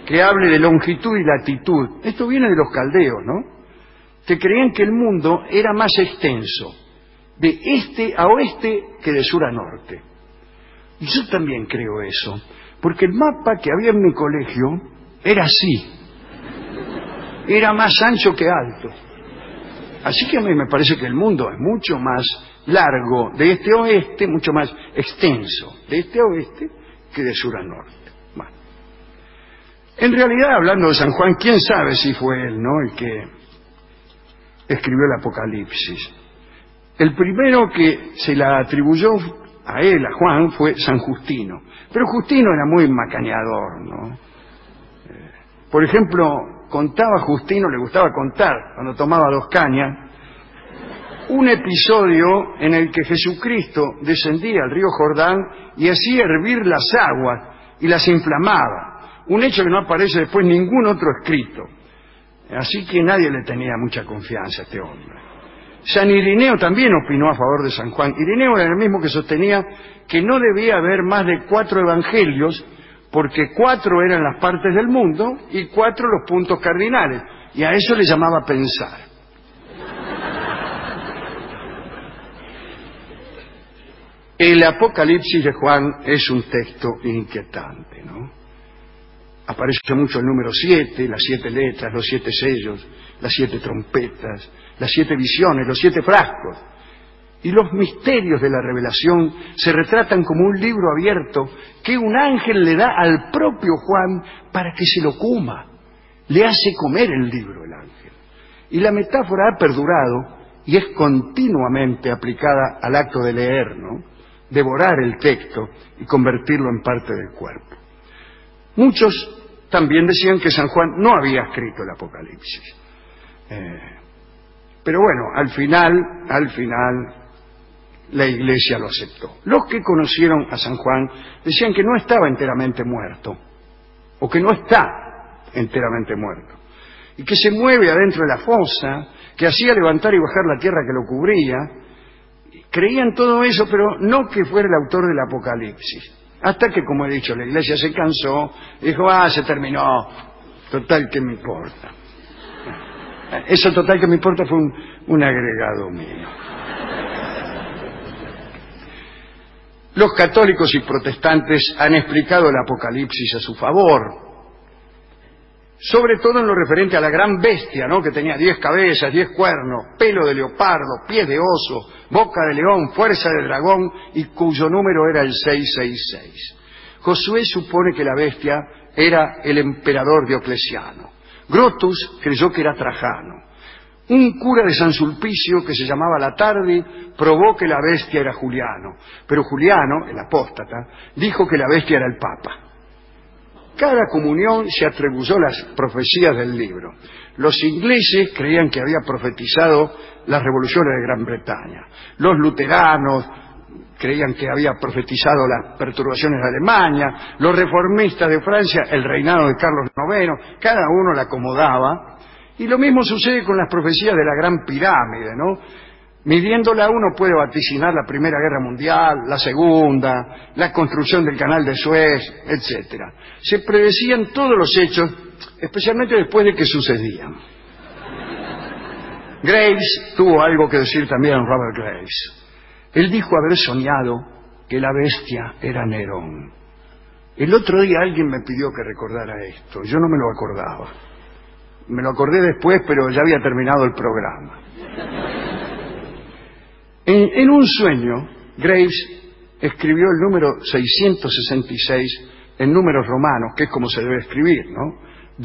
que hable de longitud y latitud. Esto viene de los caldeos, ¿no? Que creían que el mundo era más extenso de este a oeste que de sur a norte. Y yo también creo eso, porque el mapa que había en mi colegio era así. Era más ancho que alto. Así que a mí me parece que el mundo es mucho más largo de este a oeste, mucho más extenso de este a oeste que de sur a norte. Bueno. En realidad, hablando de San Juan, quién sabe si fue él, ¿no?, el que escribió el Apocalipsis. El primero que se la atribuyó a él, a Juan, fue San Justino. Pero Justino era muy macaneador, ¿no? Por ejemplo, contaba Justino, le gustaba contar, cuando tomaba 2 cañas, un episodio en el que Jesucristo descendía al río Jordán y hacía hervir las aguas y las inflamaba. Un hecho que no aparece después en ningún otro escrito. Así que nadie le tenía mucha confianza a este hombre. San Irineo también opinó a favor de San Juan. Irineo era el mismo que sostenía que no debía haber más de 4 evangelios, porque 4 eran las partes del mundo y 4 los puntos cardinales. Y a eso le llamaba pensar. El Apocalipsis de Juan es un texto inquietante, ¿no? Aparece mucho el número 7, las 7 letras, los 7 sellos, las 7 trompetas, las 7 visiones, los 7 frascos. Y los misterios de la revelación se retratan como un libro abierto que un ángel le da al propio Juan para que se lo coma. Le hace comer el libro el ángel. Y la metáfora ha perdurado y es continuamente aplicada al acto de leer, ¿no?, devorar el texto y convertirlo en parte del cuerpo. Muchos también decían que San Juan no había escrito el Apocalipsis. Pero bueno, al final, la Iglesia lo aceptó. Los que conocieron a San Juan decían que no estaba enteramente muerto, o que no está enteramente muerto, y que se mueve adentro de la fosa, que hacía levantar y bajar la tierra que lo cubría. Creían todo eso, pero no que fuera el autor del Apocalipsis. Hasta que, como he dicho, la Iglesia se cansó, dijo, se terminó, total que me importa. Eso total que me importa fue un agregado mío. Los católicos y protestantes han explicado el Apocalipsis a su favor, sobre todo en lo referente a la gran bestia, ¿no?, que tenía 10 cabezas, 10 cuernos, pelo de leopardo, pies de oso, boca de león, fuerza de dragón, y cuyo número era el 666. Josué supone que la bestia era el emperador Diocleciano. Grotus creyó que era Trajano. Un cura de San Sulpicio, que se llamaba Latardi, probó que la bestia era Juliano, pero Juliano, el apóstata, dijo que la bestia era el Papa. Cada comunión se atribuyó las profecías del libro. Los ingleses creían que había profetizado las revoluciones de Gran Bretaña. Los luteranos creían que había profetizado las perturbaciones de Alemania. Los reformistas de Francia, el reinado de Carlos IX. Cada uno la acomodaba. Y lo mismo sucede con las profecías de la Gran Pirámide, ¿no? Midiéndola uno puede vaticinar la Primera Guerra Mundial, la Segunda, la construcción del Canal de Suez, etc. Se predecían todos los hechos, especialmente después de que sucedían. Graves tuvo algo que decir también, Robert Graves. Él dijo haber soñado que la bestia era Nerón. El otro día alguien me pidió que recordara esto. Yo no me lo acordaba. Me lo acordé después, pero ya había terminado el programa. En un sueño, Graves escribió el número 666 en números romanos, que es como se debe escribir, ¿no?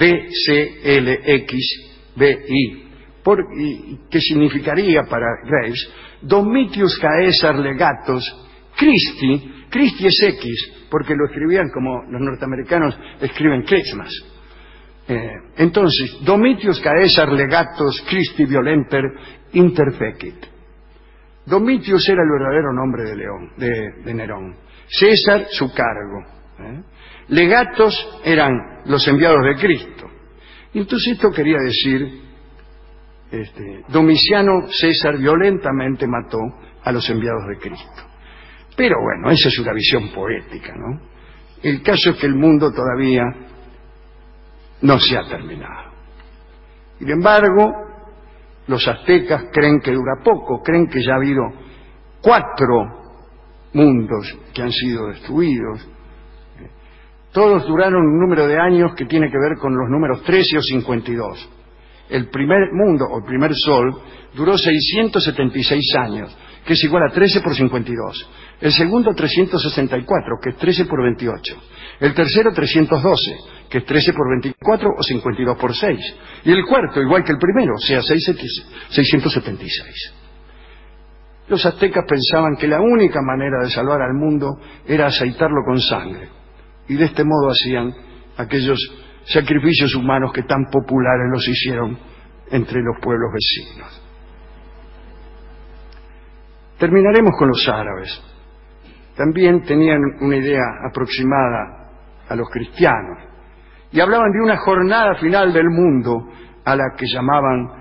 BCLXBI, que significaría para Graves Domitius Caesar Legatus Christi. Christi es X, porque lo escribían como los norteamericanos escriben Christmas. Entonces, Domitius Caesar Legatus Christi Violenter Interfecit. Domitius era el verdadero nombre de Nerón. César, su cargo. Legatos eran los enviados de Cristo. Y entonces esto quería decir, Domiciano César violentamente mató a los enviados de Cristo. Pero bueno, esa es una visión poética, ¿no? El caso es que el mundo todavía no se ha terminado. Sin embargo, los aztecas creen que dura poco, creen que ya ha habido 4 mundos que han sido destruidos. Todos duraron un número de años que tiene que ver con los números 13 o 52. El primer mundo, o el primer sol, duró 676 años, que es igual a 13 por 52. El segundo, 364, que es 13 por 28. El tercero, 312, que es 13 por 24 o 52 por 6. Y el cuarto, igual que el primero, o sea, 676. Los aztecas pensaban que la única manera de salvar al mundo era aceitarlo con sangre. Y de este modo hacían aquellos sacrificios humanos que tan populares los hicieron entre los pueblos vecinos. Terminaremos con los árabes. También tenían una idea aproximada a los cristianos y hablaban de una jornada final del mundo a la que llamaban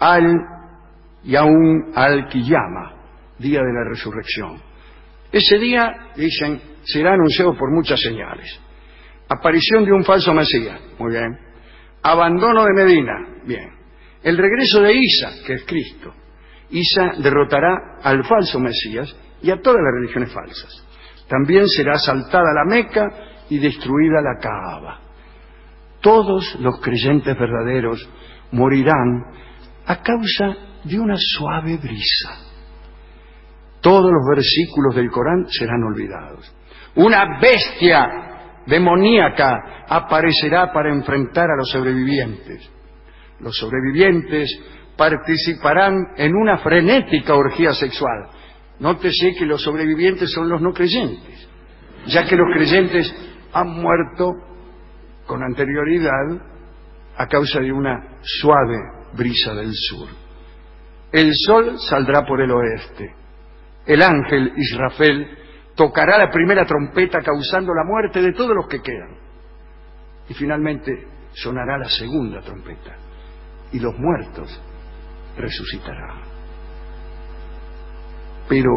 Al-Yaum al-Qiyama, día de la resurrección. Ese día, dicen, será anunciado por muchas señales. Aparición de un falso Mesías, muy bien. Abandono de Medina, bien. El regreso de Isa, que es Cristo. Isa derrotará al falso Mesías y a todas las religiones falsas. También será asaltada la Meca y destruida la Kaaba. Todos los creyentes verdaderos morirán a causa de una suave brisa. Todos los versículos del Corán serán olvidados. Una bestia demoníaca aparecerá para enfrentar a los sobrevivientes. Los sobrevivientes participarán en una frenética orgía sexual. Nótese que los sobrevivientes son los no creyentes, ya que los creyentes han muerto con anterioridad a causa de una suave brisa del sur. El sol saldrá por el oeste. El ángel Israfel tocará la primera trompeta causando la muerte de todos los que quedan. Y finalmente sonará la segunda trompeta y los muertos resucitarán. Pero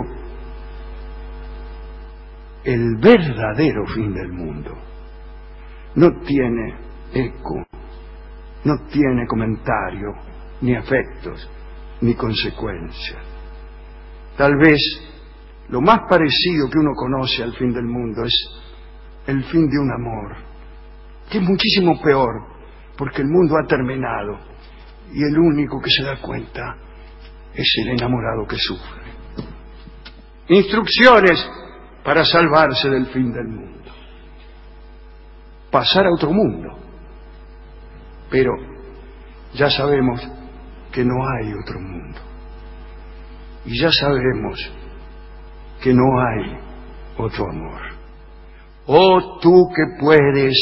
el verdadero fin del mundo no tiene eco, no tiene comentario, ni efectos, ni consecuencias. Tal vez lo más parecido que uno conoce al fin del mundo es el fin de un amor, que es muchísimo peor, porque el mundo ha terminado y el único que se da cuenta es el enamorado que sufre. Instrucciones para salvarse del fin del mundo. Pasar a otro mundo. Pero ya sabemos que no hay otro mundo. Y ya sabemos que no hay otro amor. Oh, tú que puedes,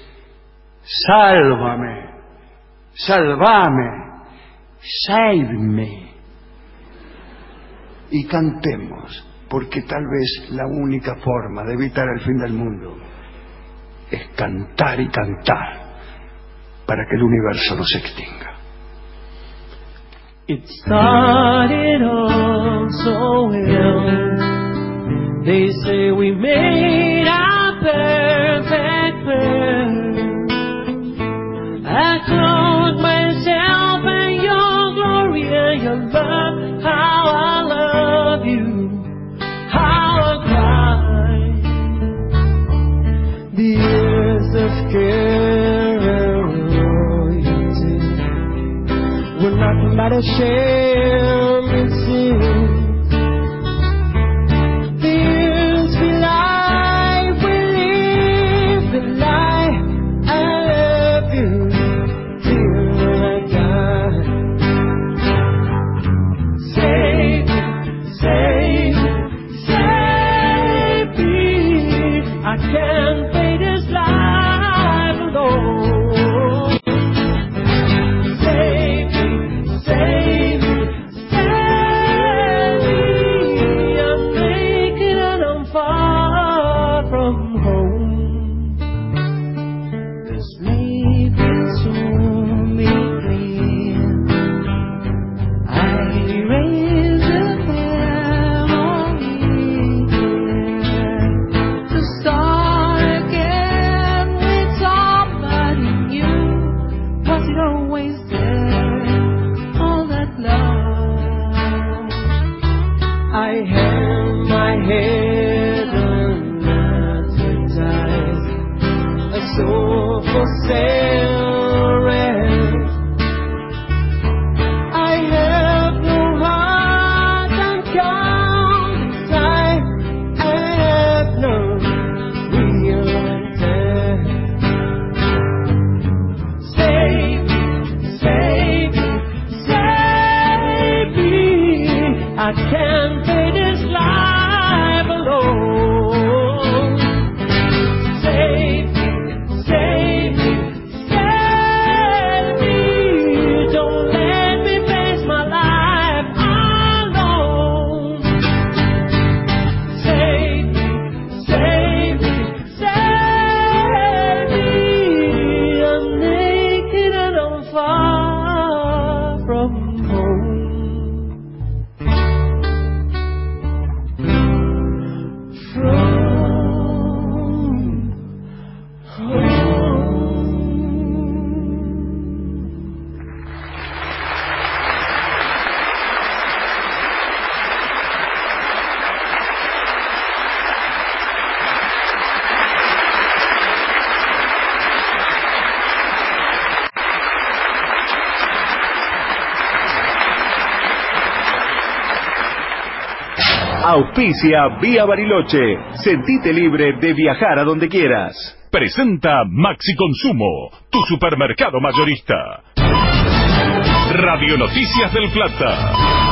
sálvame, salvame, save me. Y cantemos, porque tal vez la única forma de evitar el fin del mundo es cantar y cantar para que el universo no se extinga. It started all so well. They say we made our perfect world. I clothed myself in your glory and your love. How I love you, how I cry. The earth of care and royalty will not let us share and sin. Save me, Auspicia Vía Bariloche. Sentite libre de viajar a donde quieras. Presenta Maxi Consumo, tu supermercado mayorista. Radio Noticias del Plata.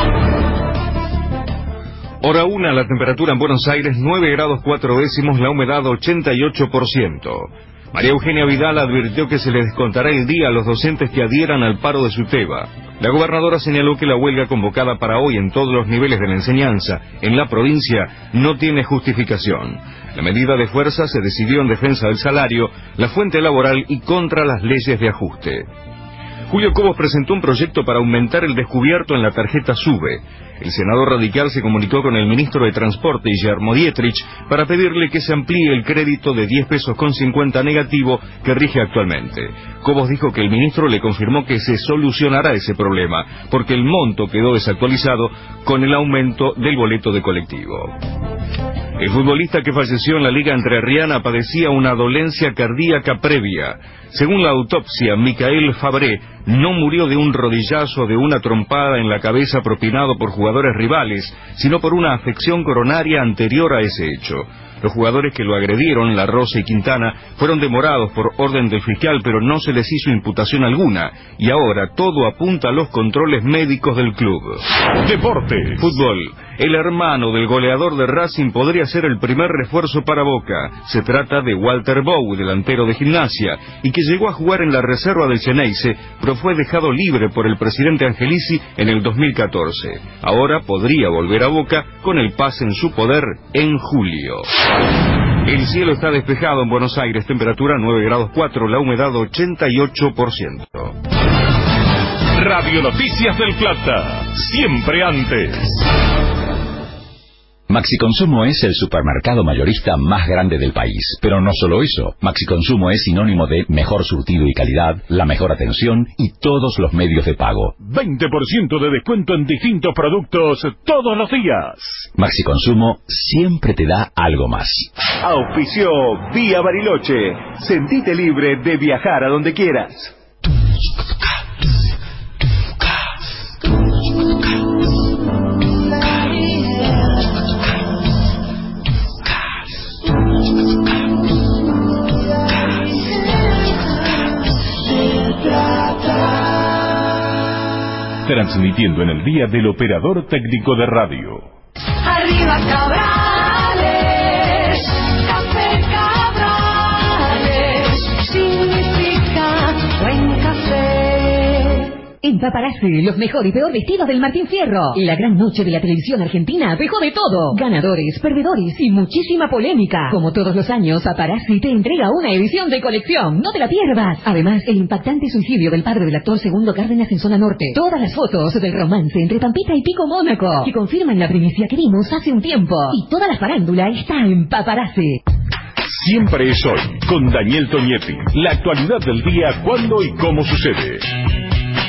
Hora 1, la temperatura en Buenos Aires 9 grados 4 décimos, la humedad 88%. María Eugenia Vidal advirtió que se les descontará el día a los docentes que adhieran al paro de SUTEBA. La gobernadora señaló que la huelga convocada para hoy en todos los niveles de la enseñanza en la provincia no tiene justificación. La medida de fuerza se decidió en defensa del salario, la fuente laboral y contra las leyes de ajuste. Julio Cobos presentó un proyecto para aumentar el descubierto en la tarjeta SUBE. El senador radical se comunicó con el ministro de Transporte, Guillermo Dietrich, para pedirle que se amplíe el crédito de 10 pesos con 50 negativo que rige actualmente. Cobos dijo que el ministro le confirmó que se solucionará ese problema, porque el monto quedó desactualizado con el aumento del boleto de colectivo. El futbolista que falleció en la Liga Entrerriana padecía una dolencia cardíaca previa. Según la autopsia, Micael Fabré no murió de un rodillazo o de una trompada en la cabeza propinado por jugadores rivales, sino por una afección coronaria anterior a ese hecho. Los jugadores que lo agredieron, La Rosa y Quintana, fueron demorados por orden del fiscal, pero no se les hizo imputación alguna, y ahora todo apunta a los controles médicos del club. Deporte. Fútbol. El hermano del goleador de Racing podría ser el primer refuerzo para Boca. Se trata de Walter Bou, delantero de Gimnasia, y que llegó a jugar en la reserva del Xeneize, pero fue dejado libre por el presidente Angelici en el 2014. Ahora podría volver a Boca con el pase en su poder en julio. El cielo está despejado en Buenos Aires, temperatura 9 grados 4, la humedad 88%. Radio Noticias del Plata, siempre antes. Maxi Consumo es el supermercado mayorista más grande del país. Pero no solo eso, Maxi Consumo es sinónimo de mejor surtido y calidad, la mejor atención y todos los medios de pago. 20% de descuento en distintos productos todos los días. Maxi Consumo siempre te da algo más. Auspició Vía Bariloche. Sentite libre de viajar a donde quieras. Transmitiendo en el día del operador técnico de radio. Arriba Cabrales, café Cabrales, significa buen café. En Paparazzi, los mejor y peor vestidos del Martín Fierro. La gran noche de la televisión argentina dejó de todo. Ganadores, perdedores y muchísima polémica. Como todos los años, Paparazzi te entrega una edición de colección. No te la pierdas. Además, el impactante suicidio del padre del actor Segundo Cárdenas en Zona Norte. Todas las fotos del romance entre Pampita y Pico Mónaco, que confirman la primicia que vimos hace un tiempo. Y toda la farándula está en Paparazzi. Siempre es hoy, con Daniel Tonietti. La actualidad del día, cuándo y cómo sucede.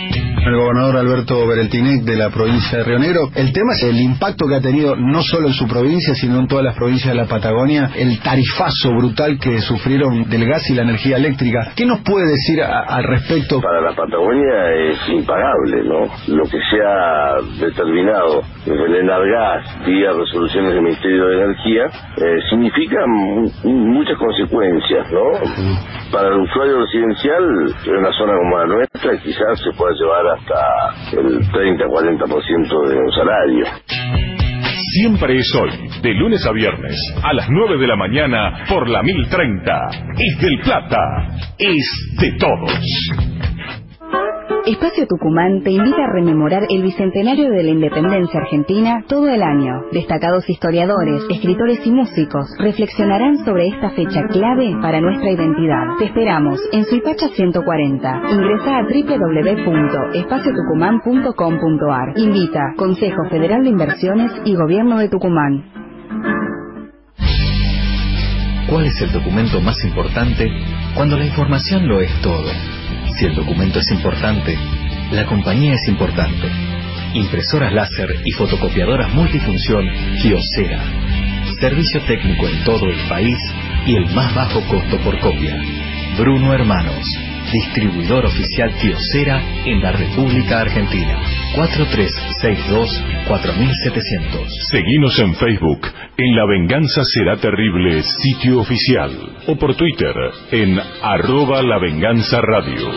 el gobernador Alberto Bereltinec de la provincia de Río Negro. El tema es el impacto que ha tenido no solo en su provincia, sino en todas las provincias de la Patagonia, el tarifazo brutal que sufrieron del gas y la energía eléctrica. ¿Qué nos puede decir al respecto? Para la Patagonia es impagable, ¿no? Lo que se ha determinado envenenar gas vía resoluciones del Ministerio de Energía significa muchas consecuencias, ¿no? Para el usuario residencial, en una zona como la nuestra, quizás se pueda llevar hasta el 30-40% de un salario. Siempre es hoy, de lunes a viernes, a las 9 de la mañana, por la 1030. Es del Plata, es de todos. Espacio Tucumán te invita a rememorar el bicentenario de la independencia argentina todo el año. Destacados historiadores, escritores y músicos reflexionarán sobre esta fecha clave para nuestra identidad. Te esperamos en Suipacha 140. Ingresa a www.espaciotucumán.com.ar. Invita Consejo Federal de Inversiones y Gobierno de Tucumán. ¿Cuál es el documento más importante cuando la información lo es todo? Si el documento es importante, la compañía es importante. Impresoras láser y fotocopiadoras multifunción Kyocera. Servicio técnico en todo el país y el más bajo costo por copia. Bruno Hermanos, distribuidor oficial Kyocera en la República Argentina. 4362-4700. Seguinos en Facebook, en La Venganza Será Terrible, sitio oficial. O por Twitter, en @lavenganzaradio.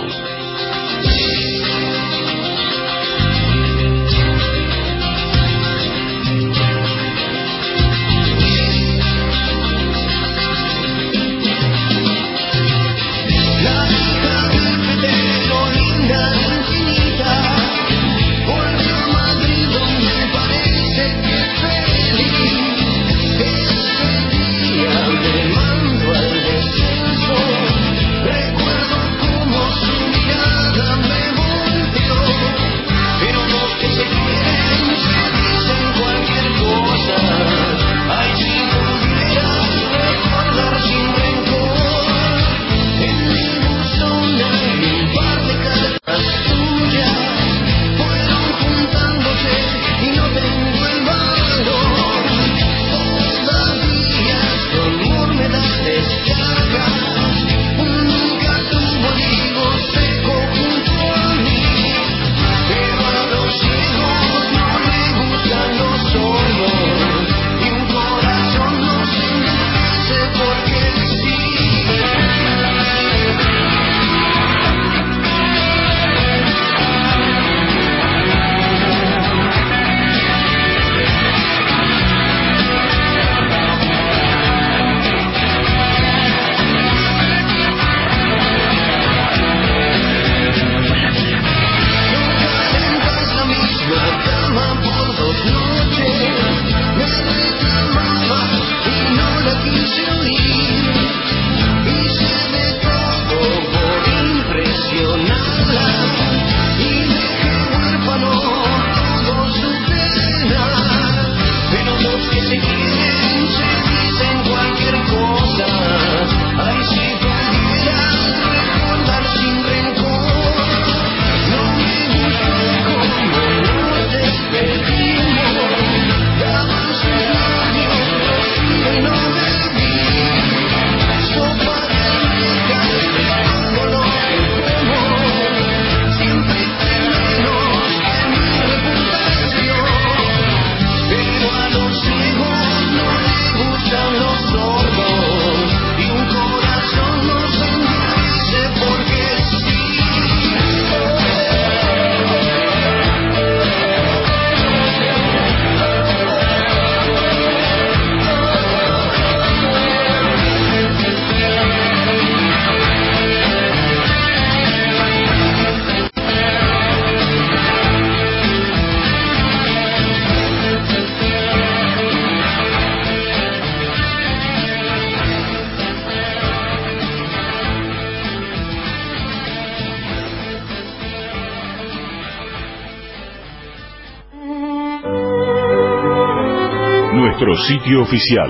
Nuestro sitio oficial,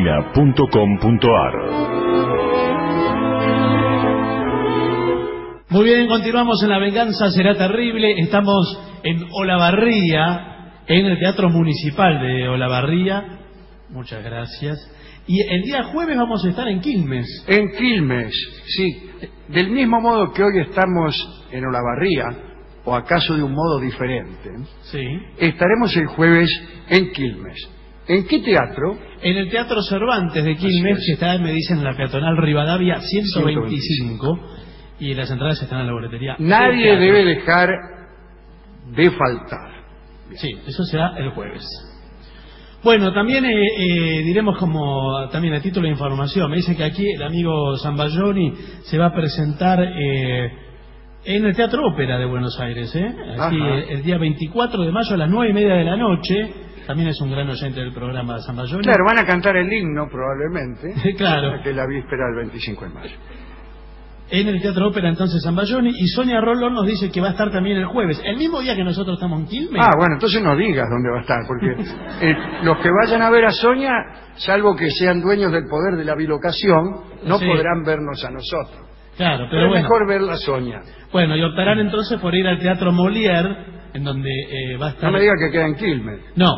alejandrodolina.com.ar. Muy bien, continuamos en La Venganza Será Terrible. Estamos en Olavarría, en el Teatro Municipal de Olavarría. Muchas gracias. Y el día jueves vamos a estar en Quilmes. En Quilmes, sí. Del mismo modo que hoy estamos en Olavarría, o acaso de un modo diferente, sí, estaremos el jueves en Quilmes. ¿En qué teatro? En el Teatro Cervantes de Quilmes, que está, me dicen, en la peatonal Rivadavia 125. Y las entradas están en la boletería. Nadie debe dejar de faltar. Sí, eso será el jueves. Bueno, también diremos como también a título de información, me dice que aquí el amigo Zambayoni se va a presentar en el Teatro Ópera de Buenos Aires, aquí el día 24 de mayo a las 9:30 de la noche. También es un gran oyente del programa de Zambayoni. Claro, van a cantar el himno probablemente. Claro. Que es la víspera del 25 de mayo. En el Teatro Ópera entonces Zambayoni, y Sonia Rolón nos dice que va a estar también el jueves, el mismo día que nosotros estamos en Quilmes. Ah, bueno, entonces no digas dónde va a estar, porque los que vayan a ver a Sonia, salvo que sean dueños del poder de la bilocación, no podrán vernos a nosotros. Claro, pero bueno, es mejor verla a Sonia. Bueno, y optarán entonces por ir al Teatro Molière, en donde va a estar... No me diga que queda en Quilmes. No.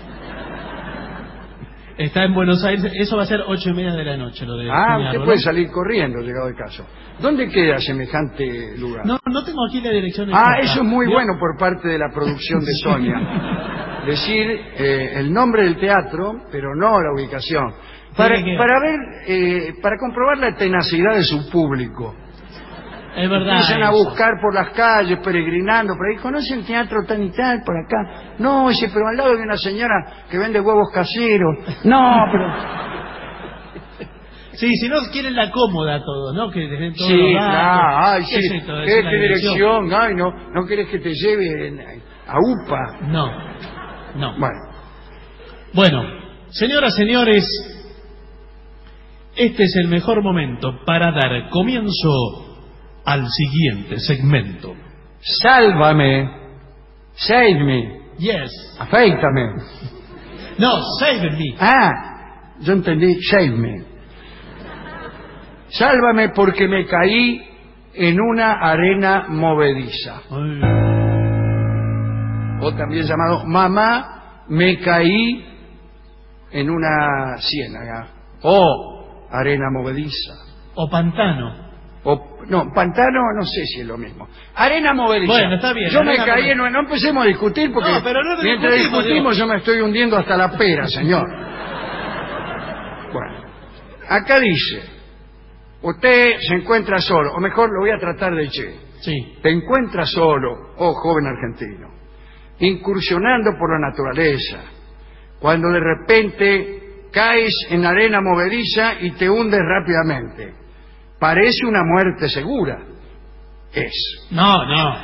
Está en Buenos Aires, eso va a ser 8:30 de la noche. Lo de usted puede salir corriendo, llegado el caso. ¿Dónde queda semejante lugar? No tengo aquí la dirección. Eso es muy bueno por parte de la producción de Sonia. Decir el nombre del teatro, pero no la ubicación. Para comprobar la tenacidad de su público. Es verdad. Empiezan a buscar por las calles, peregrinando, por ahí. ¿Conoce el teatro tan y tal por acá? No, ese, pero al lado de una señora que vende huevos caseros. No, pero... Sí, si no quieren la cómoda todo, ¿no? Que desde todo sí, claro. Ay, ¿Qué sí. es esto? ¿Qué dirección? Ay, no querés que te lleve a UPA. No. Bueno, señoras, señores, este es el mejor momento para dar comienzo al siguiente segmento. Sálvame. Save me. Yes. Afeítame. No, save me. Yo entendí, save me. Sálvame porque me caí en una arena movediza. Ay. O también llamado, mamá, me caí en una ciénaga. O arena movediza. O pantano. No, pantano no sé si es lo mismo. Arena movediza. Bueno, está bien. Yo me caí en... No empecemos a discutir porque mientras discutimos yo me estoy hundiendo hasta la pera, señor. Bueno, acá dice, usted se encuentra solo, o mejor lo voy a tratar de che. Sí. Te encuentras solo, oh joven argentino, incursionando por la naturaleza, cuando de repente caes en arena movediza y te hundes rápidamente. Parece una muerte segura. Es. No.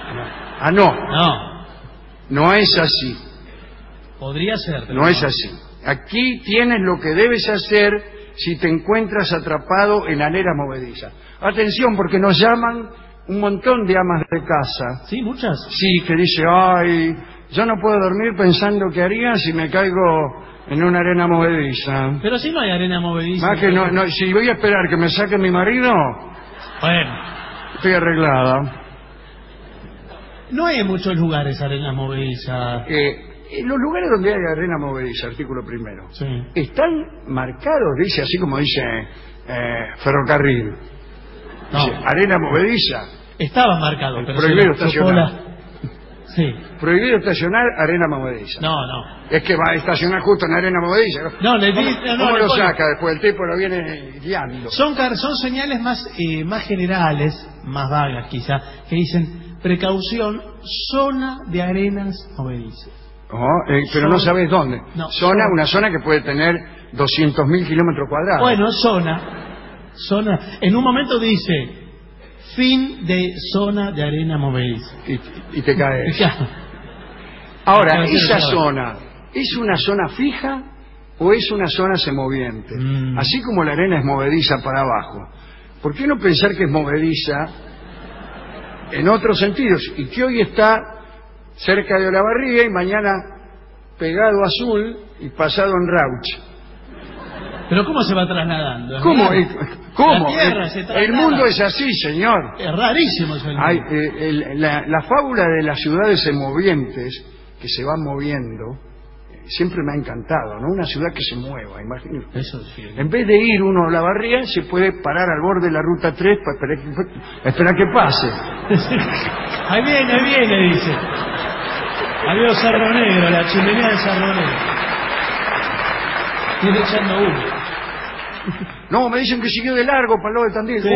No es así. Podría ser. No es así. Aquí tienes lo que debes hacer si te encuentras atrapado en arena movediza. Atención, porque nos llaman un montón de amas de casa. Sí, muchas. Sí, que dice, ay, yo no puedo dormir pensando qué haría si me caigo en una arena movediza. Pero si no hay arena movediza. Más que no, si voy a esperar que me saque mi marido, bueno, estoy arreglada. No hay en muchos lugares arena movediza. En los lugares donde hay arena movediza, artículo primero, sí, están marcados, dice así como dice ferrocarril. No. Dice, arena movediza. Estaba marcado, pero prohibido estacionar. Sí. Prohibido estacionar, arena movediza. No. Es que va a estacionar justo en arena movediza. No, le di... ¿Cómo lo saca después? El tipo lo viene guiando. Son señales más generales, más vagas quizá, que dicen precaución, zona de arenas movedizas. Pero no sabes dónde. No, una zona que puede tener 200.000 kilómetros cuadrados. Bueno, zona. En un momento dice fin de zona de arena movediza. Y te caes. Ahora, esa zona, ¿es una zona fija o es una zona semoviente? Así como la arena es movediza para abajo, ¿por qué no pensar que es movediza en otros sentidos? Y que hoy está cerca de Olavarría y mañana pegado a Azul y pasado en Rauch. Pero ¿cómo se va trasladando? ¿Cómo? ¿Cómo? La Tierra se traslada. El mundo es así, señor. Es rarísimo eso. La fábula de las ciudades movientes que se van moviendo siempre me ha encantado, ¿no? Una ciudad que se mueva, imagínate. Eso sí. En vez de ir uno a Olavarría, se puede parar al borde de la ruta 3 para esperar que pase. Ahí viene, dice. Adiós Cerro Negro, la chimenea de Cerro Negro. Estoy echando uno. No, me dicen que siguió de largo para el lado de Tandil. Sí,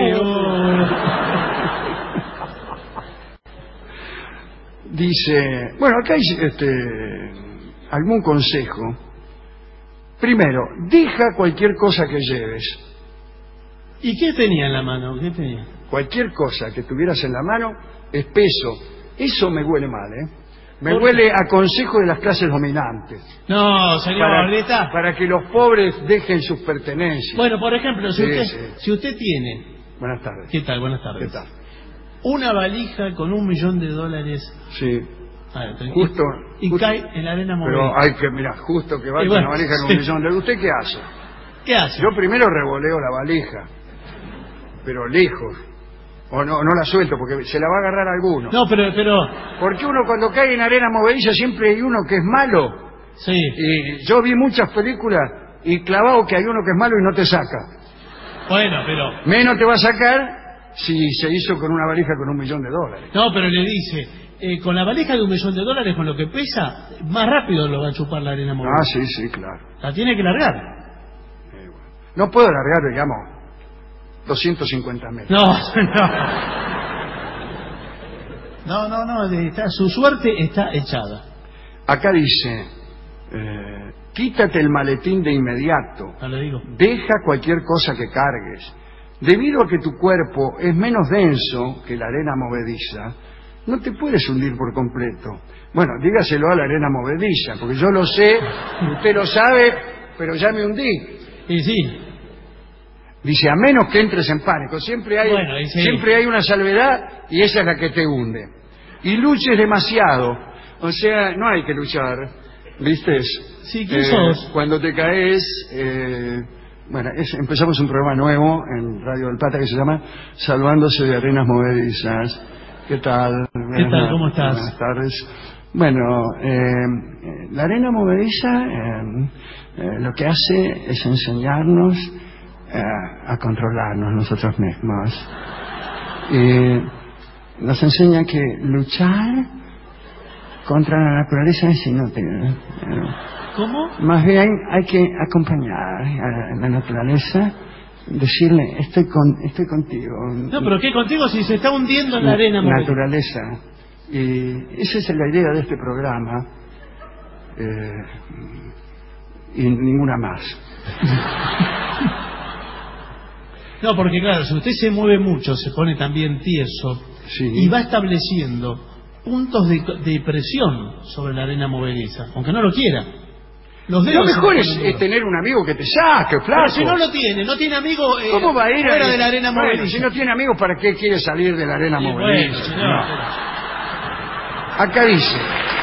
Dice, bueno, acá hay algún consejo. Primero, deja cualquier cosa que lleves. ¿Y qué tenía en la mano? ¿Qué tenía? Cualquier cosa que tuvieras en la mano es peso. Eso me huele mal, ¿eh? Me huele a consejo de las clases dominantes. No, señor, para que los pobres dejen sus pertenencias. Bueno, por ejemplo, si usted tiene... Buenas tardes. ¿Qué tal? Buenas tardes. ¿Qué tal? Una valija con $1 millón. Sí. Justo. Y cae en la arena movediza. Pero hay que, mira, justo que va con una valija con $1 millón. ¿Usted qué hace? ¿Qué hace? Yo primero revoleo la valija, pero lejos. O no la suelto porque se la va a agarrar alguno. No, pero... Porque uno cuando cae en arena movediza siempre hay uno que es malo. Sí. Y yo vi muchas películas y clavado que hay uno que es malo y no te saca. Bueno, pero... Menos te va a sacar si se hizo con una valija con $1 millón. No, pero le dice, con la valija de $1 millón, con lo que pesa, más rápido lo va a chupar la arena movediza. Ah, sí, claro. La tiene que largar. No puedo largar, digamos, 250 metros. No, su suerte está echada. Acá dice, quítate el maletín de inmediato. Le digo. Deja cualquier cosa que cargues. Debido a que tu cuerpo es menos denso que la arena movediza, no te puedes hundir por completo. Bueno, dígaselo a la arena movediza, porque yo lo sé, usted lo sabe, pero ya me hundí. Y sí. Dice, a menos que entres en pánico. Siempre hay una salvedad y esa es la que te hunde. Y luches demasiado. O sea, no hay que luchar. ¿Viste? Sí, ¿quién sos? Cuando te caes... empezamos un programa nuevo en Radio del Plata que se llama Salvándose de Arenas Movedizas. ¿Qué tal? ¿Qué tal? ¿Cómo estás? Buenas tardes. Bueno, la arena movediza lo que hace es enseñarnos a controlarnos nosotros mismos. Nos enseña que luchar contra la naturaleza es inútil. ¿Cómo? Más bien hay que acompañar a la naturaleza, decirle, estoy contigo. No, pero ¿qué contigo si se está hundiendo en la arena? Naturaleza. Y esa es la idea de este programa. Y ninguna más. No, porque claro, si usted se mueve mucho, se pone también tieso, y va estableciendo puntos de presión sobre la arena movediza, aunque no lo quiera. Lo mejor es tener un amigo que te saque, flaco. Pero si no lo tiene, no tiene amigo ¿cómo va a ir fuera de la arena movediza? Si no tiene amigos, ¿para qué quiere salir de la arena movediza? Bueno, acá dice...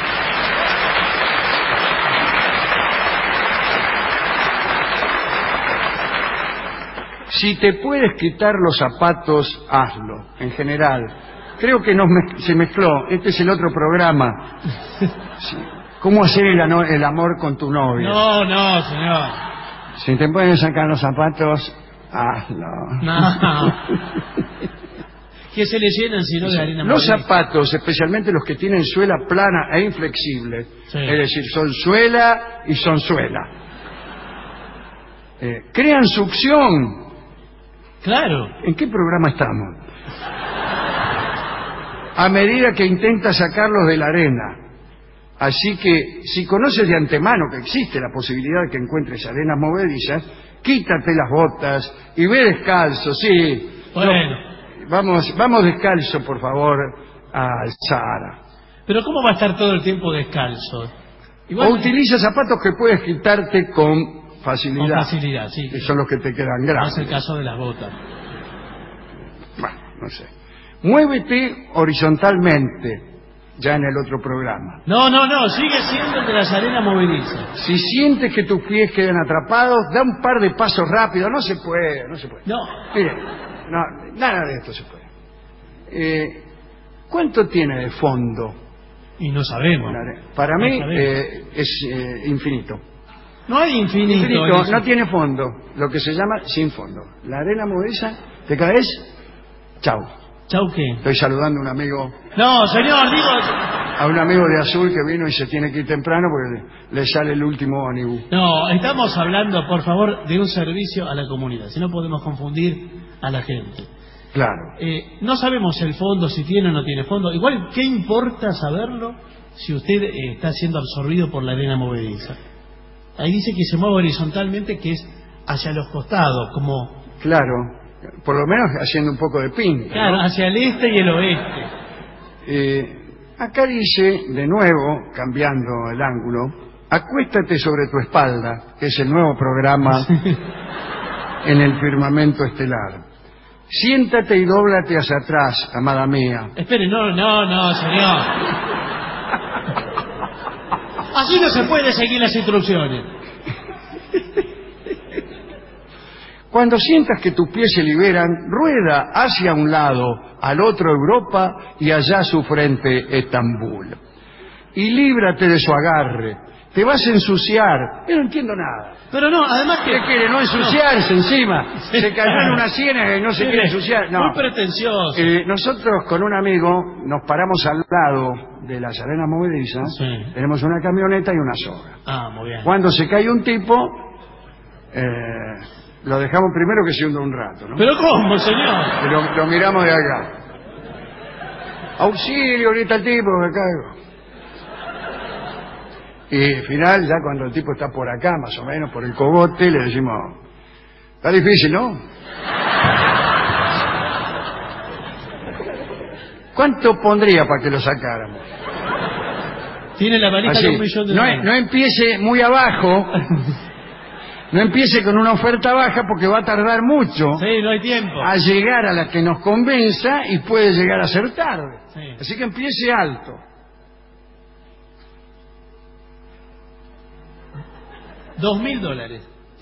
Si te puedes quitar los zapatos, hazlo, en general. Creo que se mezcló. Este es el otro programa. Sí. ¿Cómo hacer el amor con tu novia? No, señor. Si te pueden sacar los zapatos, hazlo. No. ¿Qué se le llenan si no de arena movediza? Los zapatos, especialmente los que tienen suela plana e inflexible, es decir, son suela y son suela, crean succión. Claro. ¿En qué programa estamos? A medida que intentas sacarlos de la arena. Así que, si conoces de antemano que existe la posibilidad de que encuentres arenas movedizas, quítate las botas y ve descalzo, sí. Bueno. Vamos descalzo, por favor, al Sahara. Pero ¿cómo va a estar todo el tiempo descalzo? O utiliza zapatos que puedes quitarte con facilidad. Con facilidad, sí. Que son los que te quedan grandes. No es el caso de las botas. Bueno, no sé. Muévete horizontalmente. ya en el otro programa. No, sigue siendo el de las arenas movedizas. Si sientes que tus pies quedan atrapados, da un par de pasos rápidos. No se puede. No. Mire, nada de esto se puede. ¿Cuánto tiene de fondo? Y no sabemos. Para mí es infinito. No hay infinito. No tiene fondo, lo que se llama sin fondo. La arena movediza, te caes, chau. ¿Chau qué? Estoy saludando a un amigo. No, señor, digo... A un amigo de Azul que vino y se tiene que ir temprano porque le sale el último ómnibus. No, estamos hablando, por favor, de un servicio a la comunidad. Si no podemos confundir a la gente. Claro. No sabemos el fondo, si tiene o no tiene fondo. Igual, ¿qué importa saberlo si usted está siendo absorbido por la arena movediza? Ahí dice que se mueve horizontalmente, que es hacia los costados, como... Claro, por lo menos haciendo un poco de pin. Claro, ¿no? Hacia el este y el oeste. Acá dice, de nuevo, cambiando el ángulo, acuéstate sobre tu espalda, que es el nuevo programa en el firmamento estelar. Siéntate y dóblate hacia atrás, amada mía. Espere, no, señor. Así no se puede seguir las instrucciones. Cuando sientas que tus pies se liberan, rueda hacia un lado, al otro Europa y allá su frente Estambul. Y líbrate de su agarre. Te vas a ensuciar. Yo no entiendo nada. Pero no, además que... ¿Qué quiere? No ensuciarse encima. Se cayó en una ciénaga y no se quiere ensuciar. No. Muy pretencioso. Nosotros con un amigo nos paramos al lado de las arenas movedizas. Sí. Tenemos una camioneta y una soga. Ah, muy bien. Cuando se cae un tipo, lo dejamos primero que se hunda un rato, ¿no? ¿Pero cómo, señor? Lo miramos de acá. Auxilio, grita el tipo, me caigo. Y al final, ya cuando el tipo está por acá, más o menos, por el cogote, le decimos, está difícil, ¿no? ¿Cuánto pondría para que lo sacáramos? Tiene la valija de $1 millón de dólares. No empiece muy abajo, no empiece con una oferta baja porque va a tardar mucho. Sí, no hay tiempo. A llegar a la que nos convenza y puede llegar a ser tarde. Sí. Así que empiece alto. $2.000.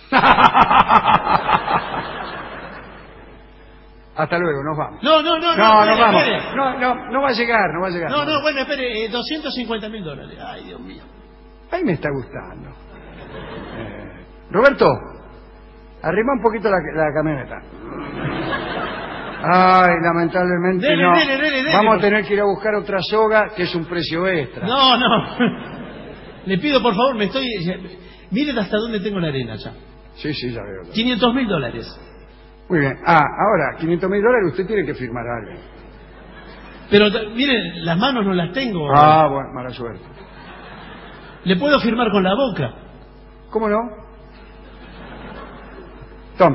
Hasta luego, nos vamos. No, nos espere, vamos. Espere. No va a llegar. No, bueno, espere, $250.000. Ay, Dios mío. Ahí me está gustando. Roberto, arrima un poquito la camioneta. Ay, lamentablemente dele, no. Dele, vamos a tener que ir a buscar otra soga, que es un precio extra. No. Le pido, por favor, miren hasta dónde tengo la arena ya. Sí, ya veo. $500.000. Muy bien. Ahora, $500.000 usted tiene que firmar algo. Pero, miren, las manos no las tengo. Bueno, mala suerte. ¿Le puedo firmar con la boca? ¿Cómo no? Tome.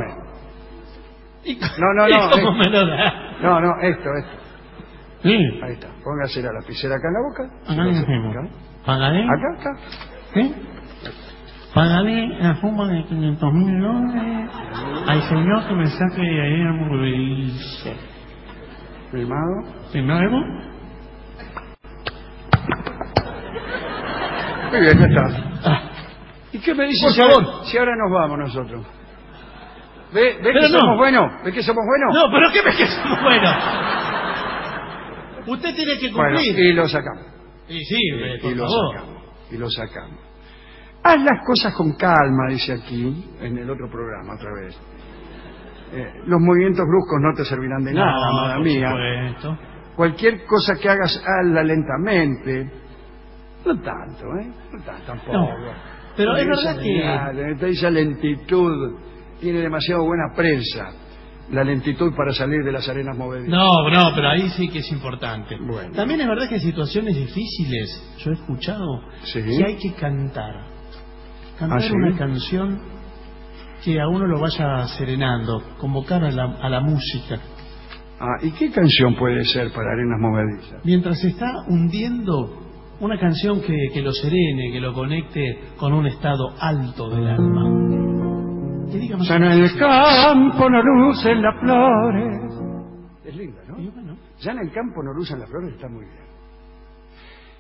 No. ¿Cómo me lo da? No, esto. Sí. Ahí está. Póngase la lapicera acá en la boca. Acá. ¿Pagaré? Acá. ¿Sí? Pagaré la suma de $500.000 al señor que me saque de ahí a movilizar. ¿Firmado? ¿Firmado? Muy bien, ya está. ¿Y qué me dice por favor? Si ahora nos vamos nosotros? ¿Ve que no. somos buenos? ¿Ve que somos buenos? No, pero ¿qué ves que somos buenos? Usted tiene que cumplir. Bueno, y lo sacamos. Por favor. Y lo sacamos. Haz las cosas con calma, dice aquí, en el otro programa, otra vez. Los movimientos bruscos no te servirán de nada, amada mía. Supuesto. Cualquier cosa que hagas, hazla lentamente. No tanto, No tanto, tampoco. No, pero es verdad que... Esa lentitud tiene demasiado buena prensa. La lentitud para salir de las arenas movedizas. No, pero ahí sí que es importante. Bueno. También es verdad que en situaciones difíciles, yo he escuchado que hay que cantar. Cantar una canción que a uno lo vaya serenando, convocar a la música. ¿Y qué canción puede ser para arenas movedizas? Mientras se está hundiendo, una canción que lo serene, que lo conecte con un estado alto del alma. Que diga más. Ya en el campo no lucen las flores. Es linda, ¿no? Y bueno. Ya en el campo no lucen las flores, está muy bien.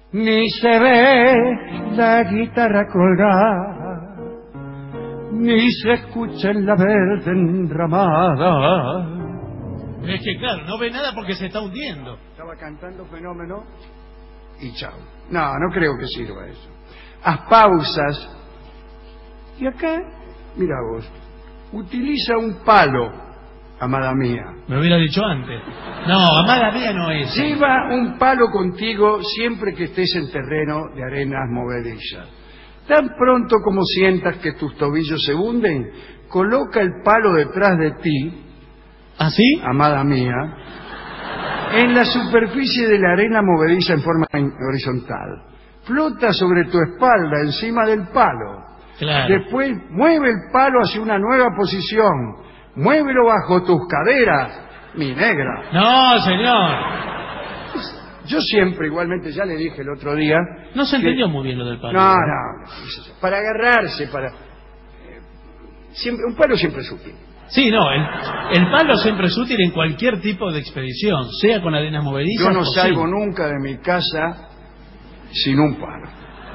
ni se ve la guitarra colgada, ni se escucha en la verde enramada. Es que claro, no ve nada porque se está hundiendo. Estaba cantando Fenómeno y chao. No creo que sirva eso. Haz pausas. Y acá, mira vos, utiliza un palo, amada mía. Me hubiera dicho antes. No, amada mía no es. Lleva un palo contigo siempre que estés en terreno de arenas movedizas. Tan pronto como sientas que tus tobillos se hunden, coloca el palo detrás de ti. ¿Ah, sí? Amada mía, en la superficie de la arena movediza en forma horizontal. Flota sobre tu espalda encima del palo. Claro. Después mueve el palo hacia una nueva posición. Muévelo bajo tus caderas, mi negra. No, señor. Yo siempre, igualmente, ya le dije el otro día... No se entendió muy bien lo del palo. No. Para agarrarse, siempre, un palo siempre es útil. Sí, no, el palo siempre es útil en cualquier tipo de expedición, sea con arenas movedizas. Yo no salgo nunca de mi casa sin un palo.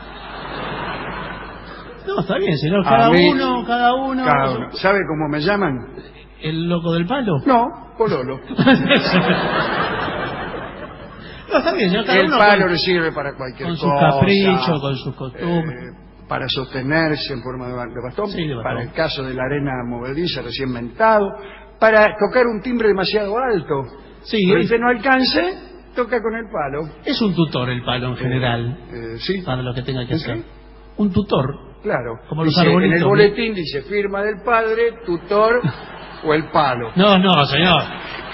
No, está bien, señor. Cada uno. ¿Sabe cómo me llaman? ¿El loco del palo? No, Pololo. No, está bien, señor. Cada el uno palo le sirve para cualquier cosa. Con sus caprichos, con sus costumbres. Para sostenerse en forma de bastón, sí, de bastón. Para el caso de la arena movediza recién mentado, para tocar un timbre demasiado alto. Sí. Pero que no alcance, toca con el palo. Es un tutor el palo en general. Sí. Para lo que tenga que hacer. Un tutor. Claro. Como los arbolitos. En el boletín dice firma del padre, tutor o el palo. No, señor.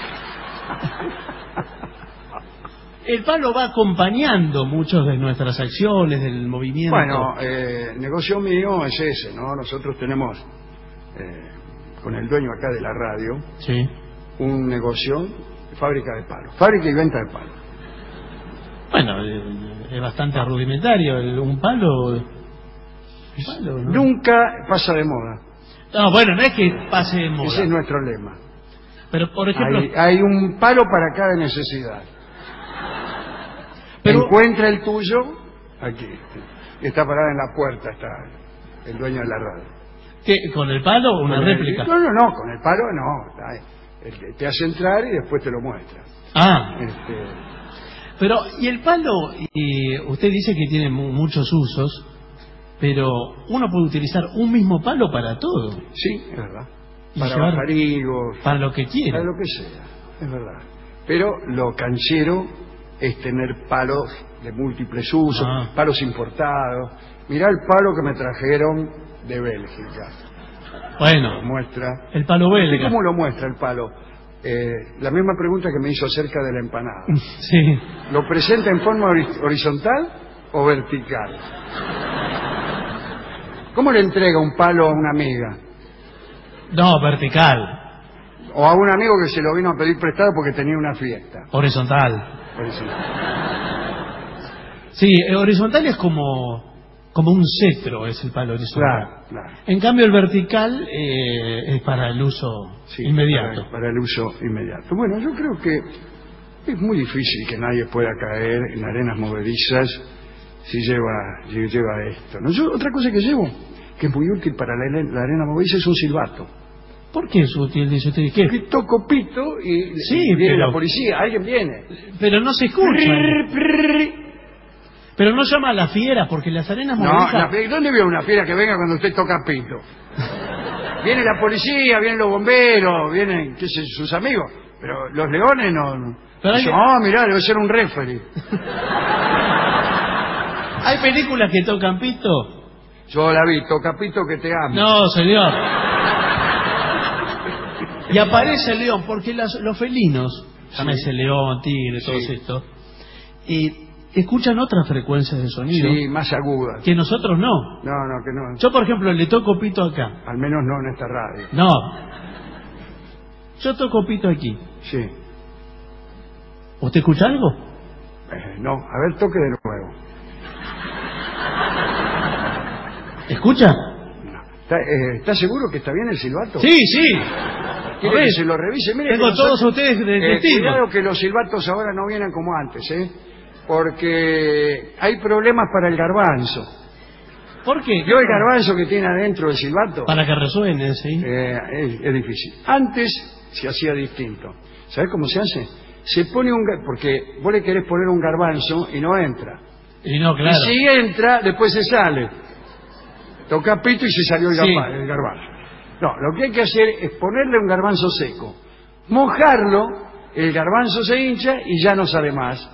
El palo va acompañando muchas de nuestras acciones, del movimiento. Bueno, negocio mío es ese, ¿no? Nosotros tenemos, con el dueño acá de la radio, sí, un negocio de fábrica de palo. Fábrica y venta de palo. Bueno, es bastante rudimentario. Un palo, ¿no? Nunca pasa de moda. No, bueno, no es que pase de moda. Ese es nuestro lema. Pero, por ejemplo... Hay un palo para cada necesidad. Pero encuentra el tuyo aquí. Está parada en la puerta, está el dueño de la radio. ¿Qué? ¿Con el palo o una réplica? No, con el palo no. Te hace entrar y después te lo muestra. Pero, y el palo, usted dice que tiene muchos usos, pero uno puede utilizar un mismo palo para todo. Sí, es verdad. Para bajar higos. Para lo que quiera. Para lo que sea, es verdad. Pero lo canchero es tener palos de múltiples usos, palos importados. Mirá el palo que me trajeron de Bélgica. Bueno, lo muestra. El palo belga. ¿Cómo lo muestra el palo? La misma pregunta que me hizo acerca de la empanada. Sí. ¿Lo presenta en forma horizontal o vertical? ¿Cómo le entrega un palo a una amiga? No, vertical. O a un amigo que se lo vino a pedir prestado porque tenía una fiesta. Horizontal. Sí, horizontal es como un cetro, es el palo horizontal. Claro. En cambio el vertical es para el uso inmediato. Para el uso inmediato. Bueno, yo creo que es muy difícil que nadie pueda caer en arenas movedizas si lleva esto, ¿no? Yo, otra cosa que llevo, que es muy útil para la arena movediza, es un silbato. ¿Por qué es útil, dice usted? ¿Qué? Porque toco pito y viene la policía, alguien viene. Pero no se escucha. Pero no llama a la fiera, porque las arenas movedizas... No, ¿dónde vio una fiera que venga cuando usted toca pito? Viene la policía, vienen los bomberos, vienen, qué sé, sus amigos. Pero los leones no... mirá, debe ser un referee. ¿Hay películas que tocan pito? Yo la vi, toca pito que te amo. No, señor. Y aparece el león, porque los felinos, llámese león, tigre, todos estos, escuchan otras frecuencias de sonido. Sí, más agudas. Que nosotros no. No, que no. Yo, por ejemplo, le toco pito acá. Al menos no en esta radio. No. Yo toco pito aquí. Sí. ¿Usted escucha algo? No, a ver, toque de nuevo. ¿Escucha? ¿Está seguro que está bien el silbato? Sí, sí. ¿Quiere que se lo revise? Mire, tengo todos ustedes de testigos. Cuidado que los silbatos ahora no vienen como antes, porque hay problemas para el garbanzo. ¿Por qué? Yo el garbanzo que tiene adentro el silbato... Para que resuene, sí. Es difícil. Antes se hacía distinto. ¿Sabes cómo se hace? Se pone porque vos le querés poner un garbanzo y no entra. Y no, claro. Y si entra, después se sale. Toca pito y se salió el garbanzo. No, lo que hay que hacer es ponerle un garbanzo seco, mojarlo, el garbanzo se hincha y ya no sale más.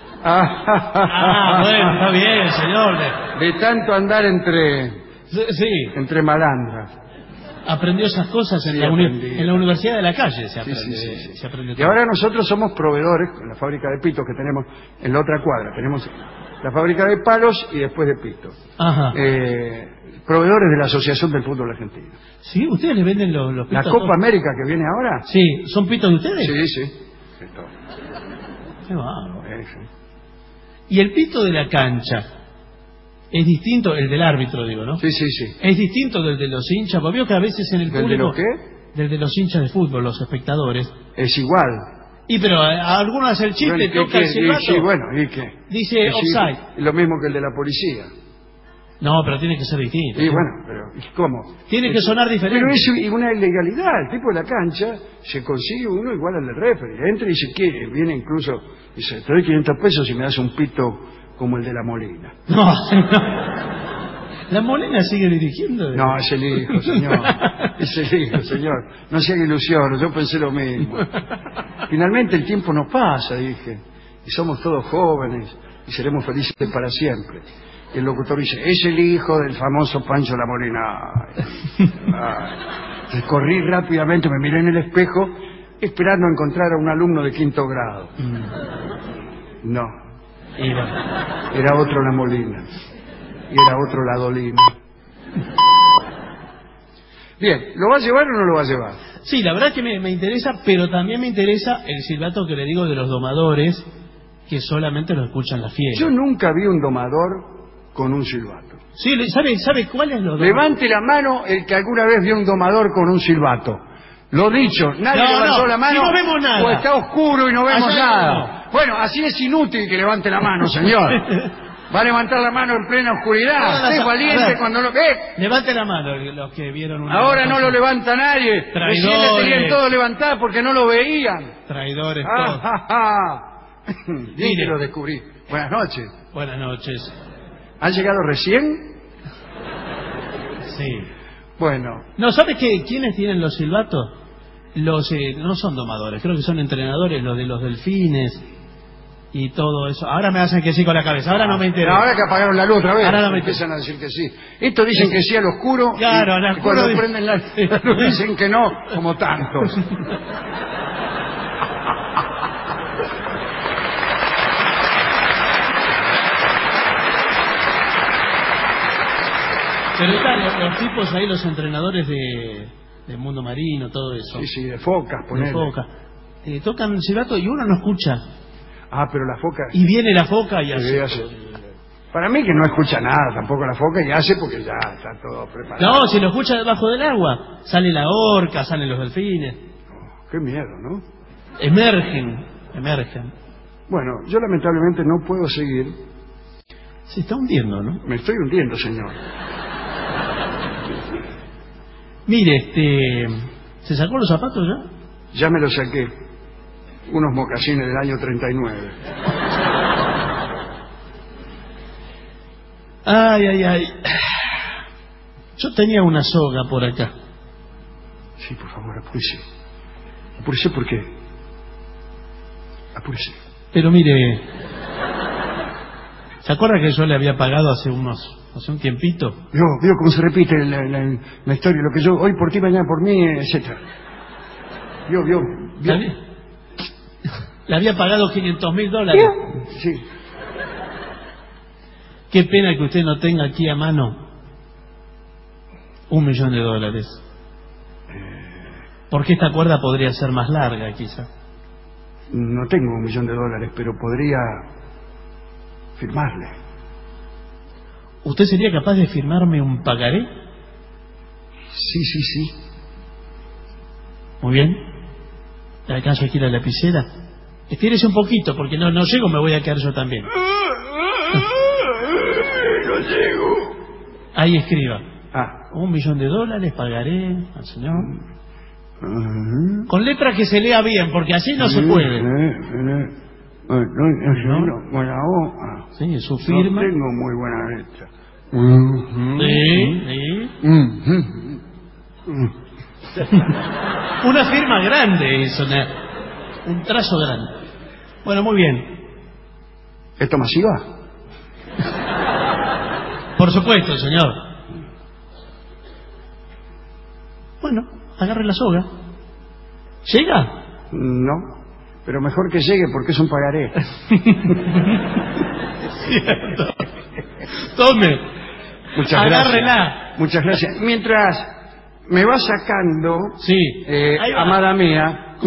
Bueno, está bien, señor. De tanto andar entre malandras. Aprendió esas cosas en la Universidad de la Calle, se aprendió Y ahora nosotros somos proveedores, en la fábrica de pitos que tenemos en la otra cuadra. Tenemos la fábrica de palos y después de pitos. Ajá. Proveedores de la Asociación del Fútbol Argentino. ¿Sí? ¿Ustedes le venden los pitos? ¿La Copa América que viene ahora? Sí. ¿Son pitos de ustedes? Sí. Qué bárbaro. ¿Y el pito de la cancha es distinto, el del árbitro, digo, ¿no? Sí. ¿Es distinto del de los hinchas? Porque veo que a veces en el público... ¿Del de los qué? Del de los hinchas de fútbol, los espectadores. Es igual. Y pero a algunos hace el chiste, toca el silbato. Sí, bueno, ¿y qué? Dice offside. Lo mismo que el de la policía. No, pero tiene que ser distinto. Y bueno, pero ¿cómo? Tiene que sonar diferente. Pero es una ilegalidad. El tipo de la cancha se consigue uno igual al del referee. Entra y dice, ¿qué? Viene incluso, dice, te doy 500 pesos si me das un pito como el de la Molina. No. ¿La Molina sigue dirigiendo? No, es el hijo, señor. Es el hijo, señor. No se haga ilusiones, yo pensé lo mismo. Finalmente el tiempo nos pasa, dije. Y somos todos jóvenes y seremos felices para siempre. Y el locutor dice, es el hijo del famoso Pancho La Molina. Entonces corrí rápidamente, me miré en el espejo, esperando encontrar a un alumno de 5º grado. No. Era otro La Molina. Y era otro La Dolina. Bien, ¿lo va a llevar o no lo va a llevar? Sí, la verdad que me interesa, pero también me interesa el silbato que le digo de los domadores, que solamente lo escuchan las fieras. Yo nunca vi un domador con un silbato. Sí, ¿sabe cuál es lo Levante la mano el que alguna vez vio un domador con un silbato. Lo dicho, nadie levantó la mano. Si no vemos nada. Pues está oscuro y no vemos Allá nada. no. Bueno, así es inútil que levante la mano, señor. Va a levantar la mano en plena oscuridad. Es valiente cuando lo ve. Levante la mano los que vieron una. Ahora no lo levanta nadie. Recién le tenían todo levantado porque no lo veían. Traidores todos. Mire, lo descubrí. Buenas noches. Buenas noches. ¿Han llegado recién? Sí. Bueno. No, ¿sabe quiénes tienen los silbatos? Los no son domadores, creo que son entrenadores, los de los delfines y todo eso. Ahora me hacen que sí con la cabeza, ahora no me interesa. Ahora que apagaron la luz otra vez, ahora no me empiezan a decir que sí. Estos dicen que sí al oscuro, claro, al oscuro cuando prenden la luz dicen que no, como tantos. Pero están los tipos ahí, los entrenadores de mundo marino, todo eso. Sí, de focas, ponele. De foca. Tocan el silbato y uno no escucha. Pero la foca... Y viene la foca y hace... Para mí que no escucha nada tampoco la foca y hace porque ya está todo preparado. No, si lo escucha debajo del agua. Sale la orca, salen los delfines. Qué miedo, ¿no? Emergen. Bueno, yo lamentablemente no puedo seguir. Se está hundiendo, ¿no? Me estoy hundiendo, señor. Mire, ¿se sacó los zapatos ya? Ya me los saqué. Unos mocasines del año 39. Ay. Yo tenía una soga por acá. Sí, por favor, apúrese. Apúrese, ¿por qué? Apúrese. Pero mire, ¿se acuerda que yo le había pagado hace un tiempito? Vio cómo se repite la historia, lo que yo hoy por ti, mañana por mí, etcétera. Vio. Le había pagado $500,000. Sí. Qué pena que usted no tenga aquí a mano $1 millón. Porque esta cuerda podría ser más larga, quizá. No tengo $1 millón, pero podría firmarle. ¿Usted sería capaz de firmarme un pagaré? Sí. Muy bien. ¿Le alcanzo aquí la lapicera? Estírese un poquito, porque no llego, me voy a quedar yo también. No llego. Ahí escriba. $1 millón pagaré al señor. Con letra que se lea bien, porque así no se puede. Sí, su firma. No tengo muy buena letra. Una firma grande eso, un trazo grande. Bueno, muy bien. ¿Esto masiva? Por supuesto, señor. Bueno, agarre la soga. ¿Llega? No, pero mejor que llegue porque es un pagaré. Cierto. Tome. Muchas agárrela. Gracias. Muchas gracias. Mientras me va sacando, amada mía,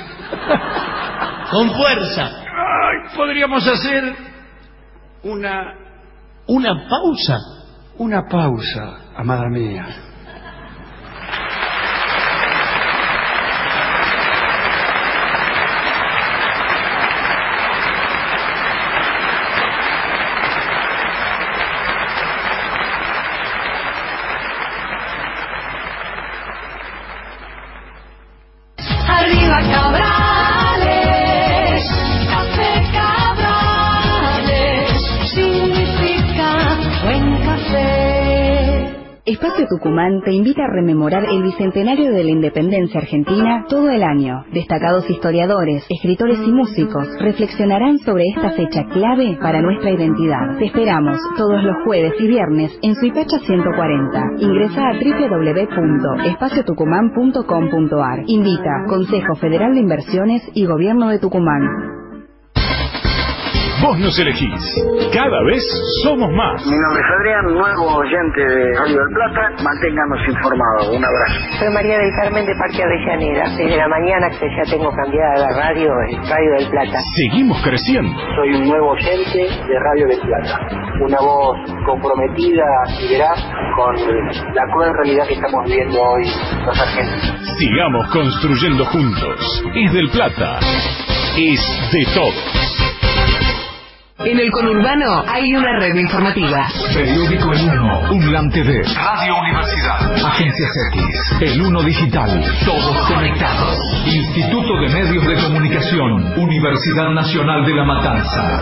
con fuerza. Podríamos hacer una pausa. Una pausa, amada mía. Arriba Cabrales, café Cabrales, significa buen café. Espacio Tucumán te invita a rememorar el bicentenario de la independencia argentina todo el año. Destacados historiadores, escritores y músicos reflexionarán sobre esta fecha clave para nuestra identidad. Te esperamos todos los jueves y viernes en Suipacha 140. Ingresa a www.espaciotucumán.com.ar. Invita Consejo Federal de Inversiones y Gobierno de Tucumán. Vos nos elegís. Cada vez somos más. Mi nombre es Adrián, nuevo oyente de Radio del Plata. Manténganos informados. Un abrazo. Soy María del Carmen de Parque Avellaneda. Desde la mañana que ya tengo cambiada la radio, es Radio del Plata. Seguimos creciendo. Soy un nuevo oyente de Radio del Plata. Una voz comprometida y veraz con la cruel realidad que estamos viviendo hoy los argentinos. Sigamos construyendo juntos. Es del Plata. Es de todos. En el conurbano hay una red informativa. Periódico El Uno, UNLAM TV, Radio Universidad, Agencias X, El Uno Digital, todos conectados. Instituto de Medios de Comunicación, Universidad Nacional de La Matanza.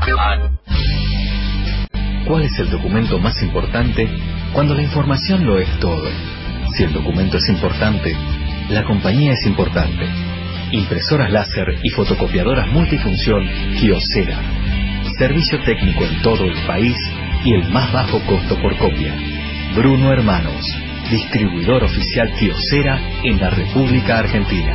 ¿Cuál es el documento más importante cuando la información lo es todo? Si el documento es importante, la compañía es importante. Impresoras láser y fotocopiadoras multifunción Kyocera. Servicio técnico en todo el país y el más bajo costo por copia. Bruno Hermanos, distribuidor oficial Kyocera en la República Argentina.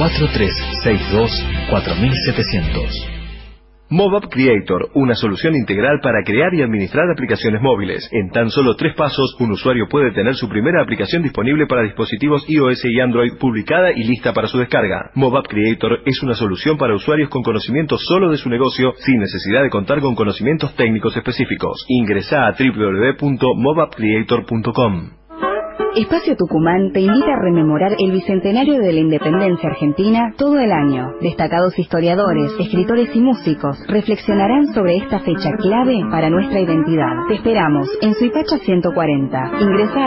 4362-4700. MobApp Creator, una solución integral para crear y administrar aplicaciones móviles. En tan solo 3 pasos, un usuario puede tener su primera aplicación disponible para dispositivos iOS y Android, publicada y lista para su descarga. MobApp Creator es una solución para usuarios con conocimiento solo de su negocio, sin necesidad de contar con conocimientos técnicos específicos. Ingresá a www.mobappcreator.com. Espacio Tucumán te invita a rememorar el bicentenario de la independencia argentina todo el año. Destacados historiadores, escritores y músicos reflexionarán sobre esta fecha clave para nuestra identidad. Te esperamos en Suipacha 140. Ingresa a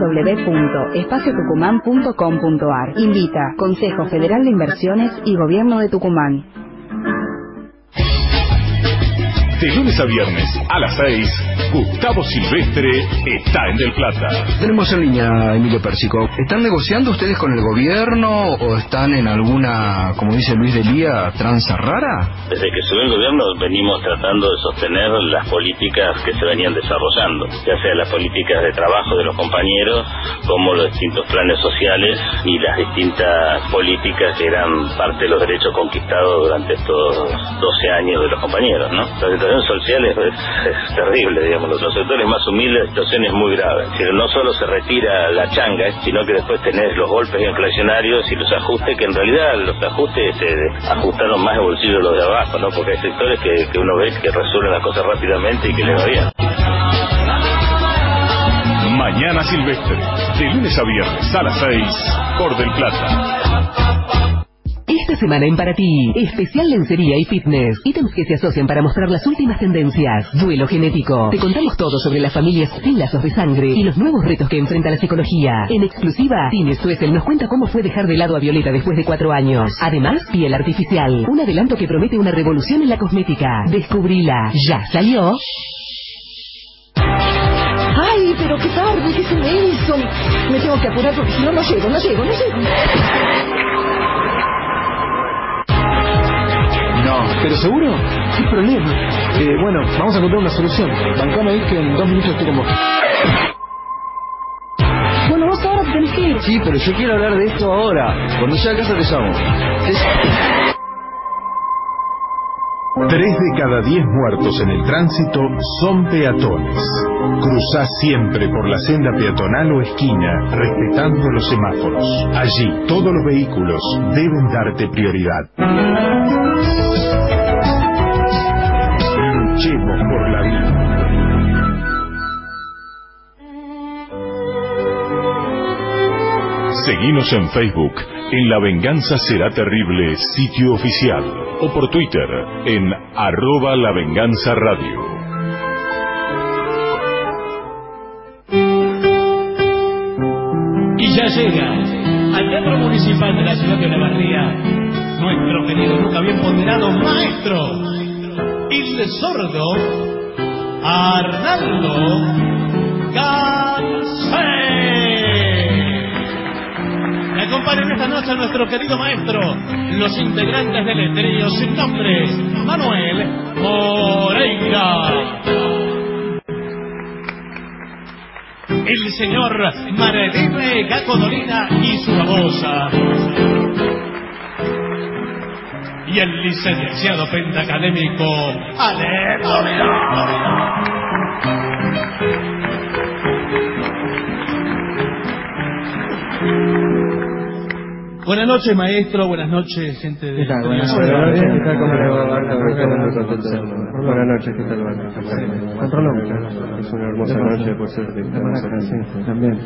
www.espaciotucumán.com.ar. Invita Consejo Federal de Inversiones y Gobierno de Tucumán. De lunes a viernes a las 6, Gustavo Silvestre está en Del Plata. Tenemos en línea, Emilio Pérsico. ¿Están negociando ustedes con el gobierno o están en alguna, como dice Luis Delía, tranza rara? Desde que subió el gobierno venimos tratando de sostener las políticas que se venían desarrollando, ya sea las políticas de trabajo de los compañeros, como los distintos planes sociales y las distintas políticas que eran parte de los derechos conquistados durante estos 12 años de los compañeros, ¿no? La situación social es terrible, digamos. Los sectores más humildes, la situación es muy grave. Si no solo se retira la changa, sino que después tenés los golpes inflacionarios y los ajustes, que en realidad los ajustes se ajustaron más el bolsillo de los de abajo, ¿no? Porque hay sectores que uno ve que resuelven las cosas rápidamente y que les va bien. Mañana Silvestre, de lunes a viernes a las 6, por Del Plata. Esta Esta semana en Para Ti, especial lencería y fitness. Ítems que se asocian para mostrar las últimas tendencias. Duelo genético. Te contamos todo sobre las familias sin lazos de sangre y los nuevos retos que enfrenta la psicología. En exclusiva, Tine Suessel nos cuenta cómo fue dejar de lado a Violeta después de 4 años. Además, piel artificial. Un adelanto que promete una revolución en la cosmética. Descubrila. ¿Ya salió? ¡Ay, pero qué tarde! ¿Qué se me hizo? Me tengo que apurar porque si no, no llego. No, ¿pero seguro? ¿Qué problema? Bueno, vamos a encontrar una solución. Bancame ahí que en 2 minutos estoy con vos. Bueno, vos ahora tenés que ir. Sí, pero yo quiero hablar de esto ahora. Cuando llegue a casa te llamo. 3 de cada 10 muertos en el tránsito son peatones. Cruzá siempre por la senda peatonal o esquina, respetando los semáforos. Allí, todos los vehículos deben darte prioridad. Luchemos por la vida. Seguinos en Facebook, en La Venganza Será Terrible, sitio oficial, o por Twitter, en @lavenganzaradio. Y ya llega al Teatro Municipal de la ciudad de Olavarría nuestro querido, nunca bien ponderado maestro, el sordo Arnaldo Gansé. Me acompañan esta noche a nuestro querido maestro, los integrantes del trío sin nombre, Manuel Moreira, el señor Marelibre Gacodolina y su babosa, y el licenciado pentacadémico Ale Dolina. Buenas noches, maestro. Buenas noches, gente de... ¿Qué tal? Buenas noches. ¿Qué tal? ¿Cómo le va? Buenas noches. ¿Qué tal? Controlamos. Es una hermosa noche por ser de también.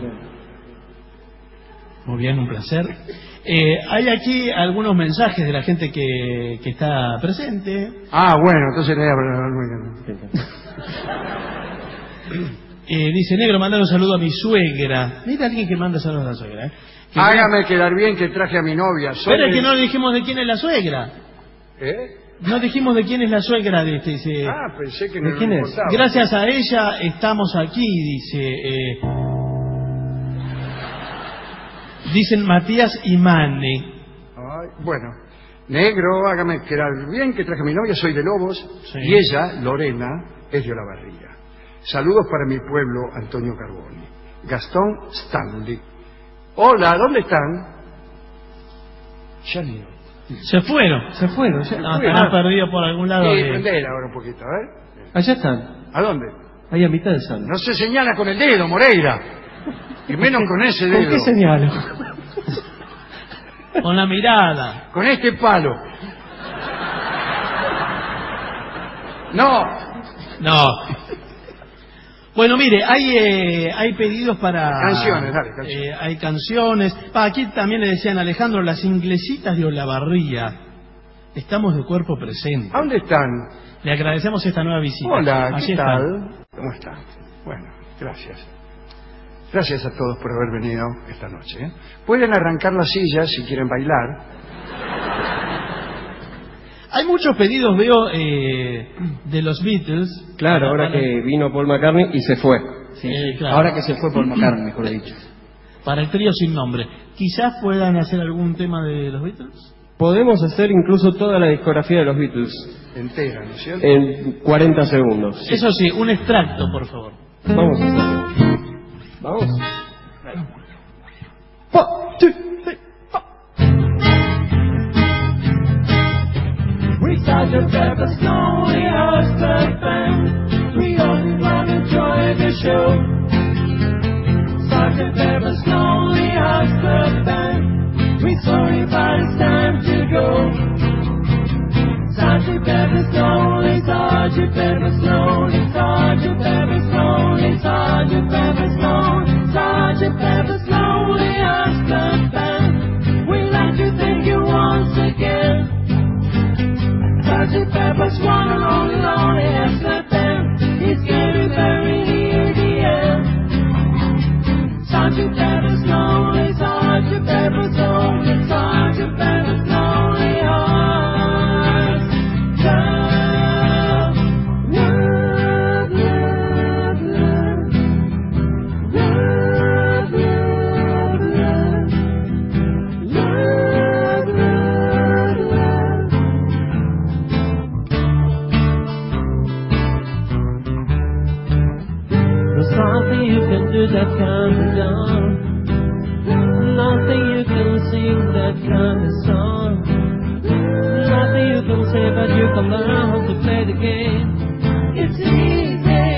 Muy bien, un placer. Hay aquí algunos mensajes de la gente que está presente. Ah, bueno, entonces le voy a hablar. Dice, negro, mandar un saludo a mi suegra. Mira, alguien que manda saludos a la suegra, ¿eh? Hágame quedar bien que traje a mi novia. Pero es que no dijimos de quién es la suegra. ¿Eh? No dijimos de quién es la suegra de este. Dice, pensé que no. ¿De quién es? Gracias a ella estamos aquí, dice. Dicen Matías y Mane. Ay, bueno, negro, hágame quedar bien que traje a mi novia. Soy de Lobos. Sí. Y ella, Lorena, es de Olavarría. Saludos para mi pueblo, Antonio Carboni. Gastón Stanley. Hola, ¿dónde están? Ya ni. Se fueron. No, estarán perdidos por algún lado. Sí, prender ahora un poquito, a ver. Allá están. ¿A dónde? Ahí a mitad del salón. No se señala con el dedo, Moreira. Y menos con ese dedo. ¿Con qué señalo? Con la mirada. Con este palo. No. Bueno, mire, hay pedidos para... Canciones, dale, canciones. Hay canciones. Aquí también le decían a Alejandro, las inglesitas de Olavarría. Estamos de cuerpo presente. ¿A dónde están? Le agradecemos esta nueva visita. Hola, Allí ¿qué tal? están. ¿Cómo están? Bueno, gracias. Gracias a todos por haber venido esta noche. ¿Eh? Pueden arrancar las sillas si quieren bailar. Hay muchos pedidos, veo, de los Beatles. Claro, ahora que vino Paul McCartney y se fue. Sí. Claro. Ahora que se fue Paul McCartney, mejor dicho. Para el trío sin nombre. Quizás puedan hacer algún tema de los Beatles. Podemos hacer incluso toda la discografía de los Beatles. Entera, ¿no es cierto? En 40 segundos. Sí. Eso sí, un extracto, por favor. Vamos a hacerlo. Vamos. We Sergeant Pepper slowly hugs the band. We only want to enjoy the show. Sergeant Pepper slowly hugs the band. We sorry, but it's time to go. Sergeant Pepper slowly, Sergeant Pepper slowly, Sergeant Pepper slowly, Sergeant Pepper slowly, Sergeant Pepper slowly hugs the band. We like to think you once again. Sergeant Pepper's one and only lonely hearts band. It's getting very near the end. Sergeant Pepper's lonely, Sergeant Pepper's lonely, Sergeant Pepper's lonely hearts band. Nothing you can do that can be done. Nothing you can sing that can be sung. Nothing you can say, but you can learn how to play the game. It's easy.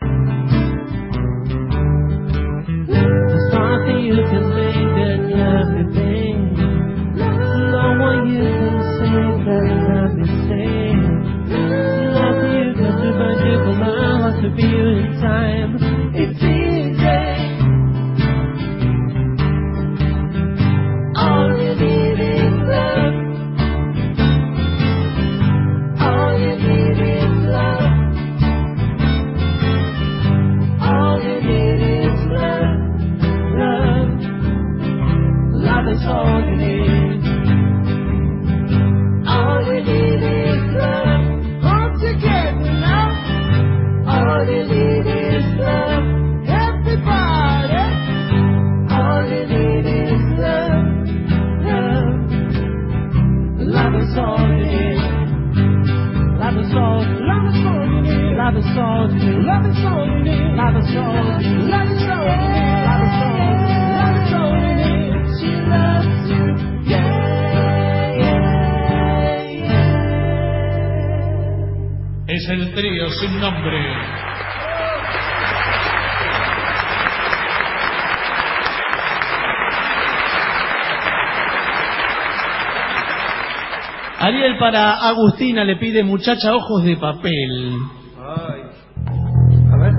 There's nothing you can make that can be pain. No one you can say that can be said. Nothing you can do, but you can learn how to be you in time. It's easy. All you need is love. All you need is love. All you need is love. Love. Love is all you need. All you need is love. All together now. All you need is love. Everybody. All you need is love. Love. Love is all you need. Love is all. Love is all you need. Love is all you need. Love is all you need. Love is all. Love is all you need. Love is all. Love is all you need. She loves you. Yeah, yeah, yeah. Es el trío sin nombre. Ariel, para Agustina le pide Muchacha Ojos de Papel. Ay. A ver.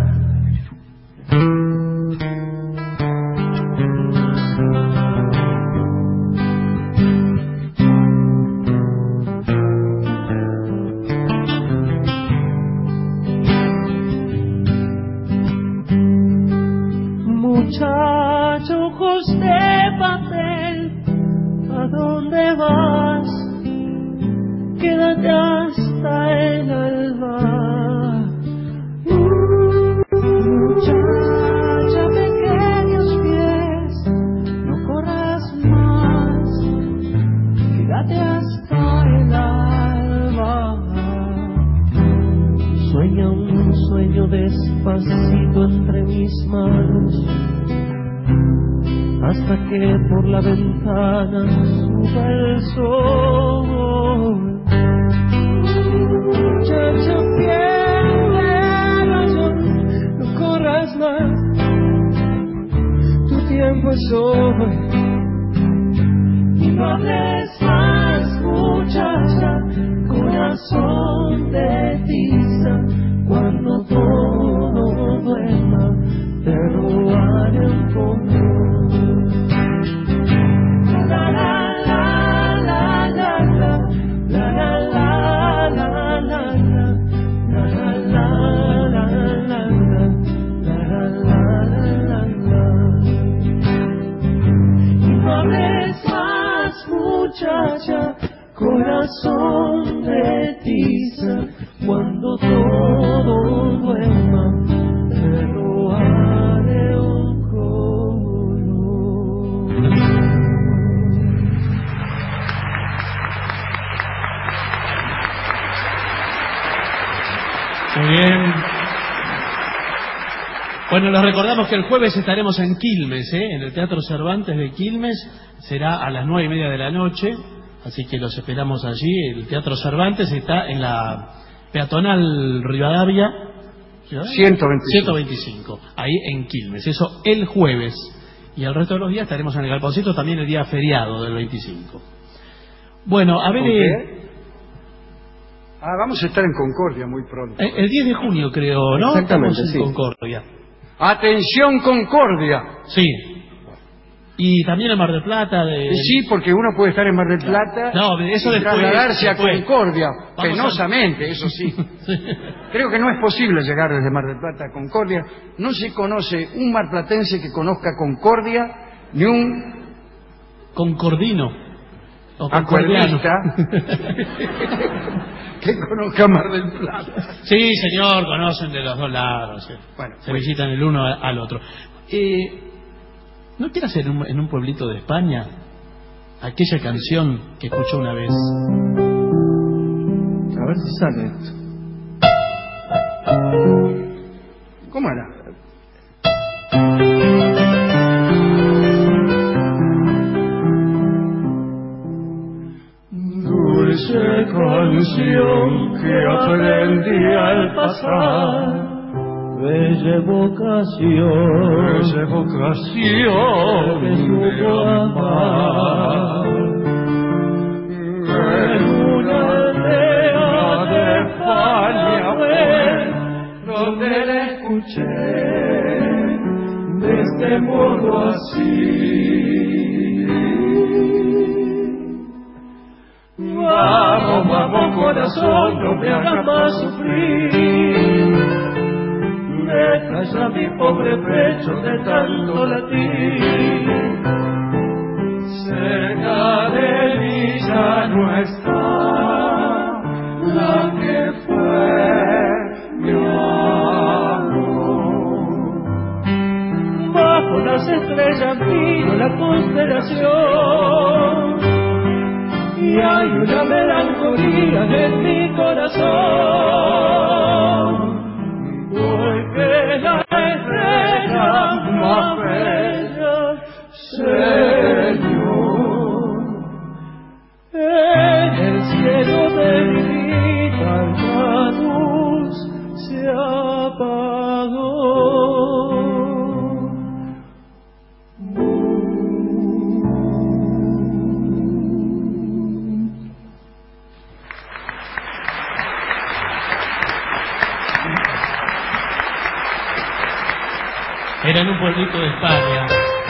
Muchacha ojos de papel, ¿a dónde vas? Quédate hasta el alba. Muchacha, pequeños pies, no corras más. Quédate hasta el alba. Sueña un sueño despacito entre mis manos, hasta que por la ventana suba el sol. Muchacha, pierde razón, no corras más, tu tiempo es hoy. Y no hables más, muchacha, corazón de tiza, cuando todo duerma, te robaré un poco. La la la la la la, la la la. Muchacha, corazón de tiza, cuando todo duerma, te robaré un color. Muy bien. Bueno, les recordamos que el jueves estaremos en Quilmes, en el Teatro Cervantes de Quilmes. Será a las 9:30 de la noche, así que los esperamos allí. El Teatro Cervantes está en la peatonal Rivadavia 125, ahí en Quilmes. Eso el jueves. Y el resto de los días estaremos en el Galponcito, también el día feriado del 25. Bueno, a ver... vamos a estar en Concordia muy pronto. El 10 de junio, creo, ¿no? Exactamente, Estamos en sí. Concordia. ¡Atención, Concordia! Sí. Y también en Mar del Plata. Sí, porque uno puede estar en Mar del Plata eso y trasladarse a Concordia, penosamente, eso sí. Sí. Creo que no es posible llegar desde Mar del Plata a Concordia. No se conoce un marplatense que conozca Concordia, ni un concordino o acuerdista que conozca Mar del Plata. Sí, señor, conocen de los dos lados. Sí. Bueno, se visitan el uno al otro. ¿No quiere hacer en un pueblito de España aquella canción que escuchó una vez? A ver si sale esto. ¿Cómo era? Dulce canción que aprendí al pasar, bella vocación que supo amar. En una aldea de España fue donde la escuché de este modo así. Vamos, vamos corazón, no me hagas más sufrir. Deja ya mi pobre pecho de tanto latir. Cerca de mí ya no está la que fue mi amor. Bajo las estrellas miro la constelación y hay una melancolía en mi corazón, porque la estrella más bella, Señor, en el cielo de mi vida la luz se apagó. Era en un pueblito de España.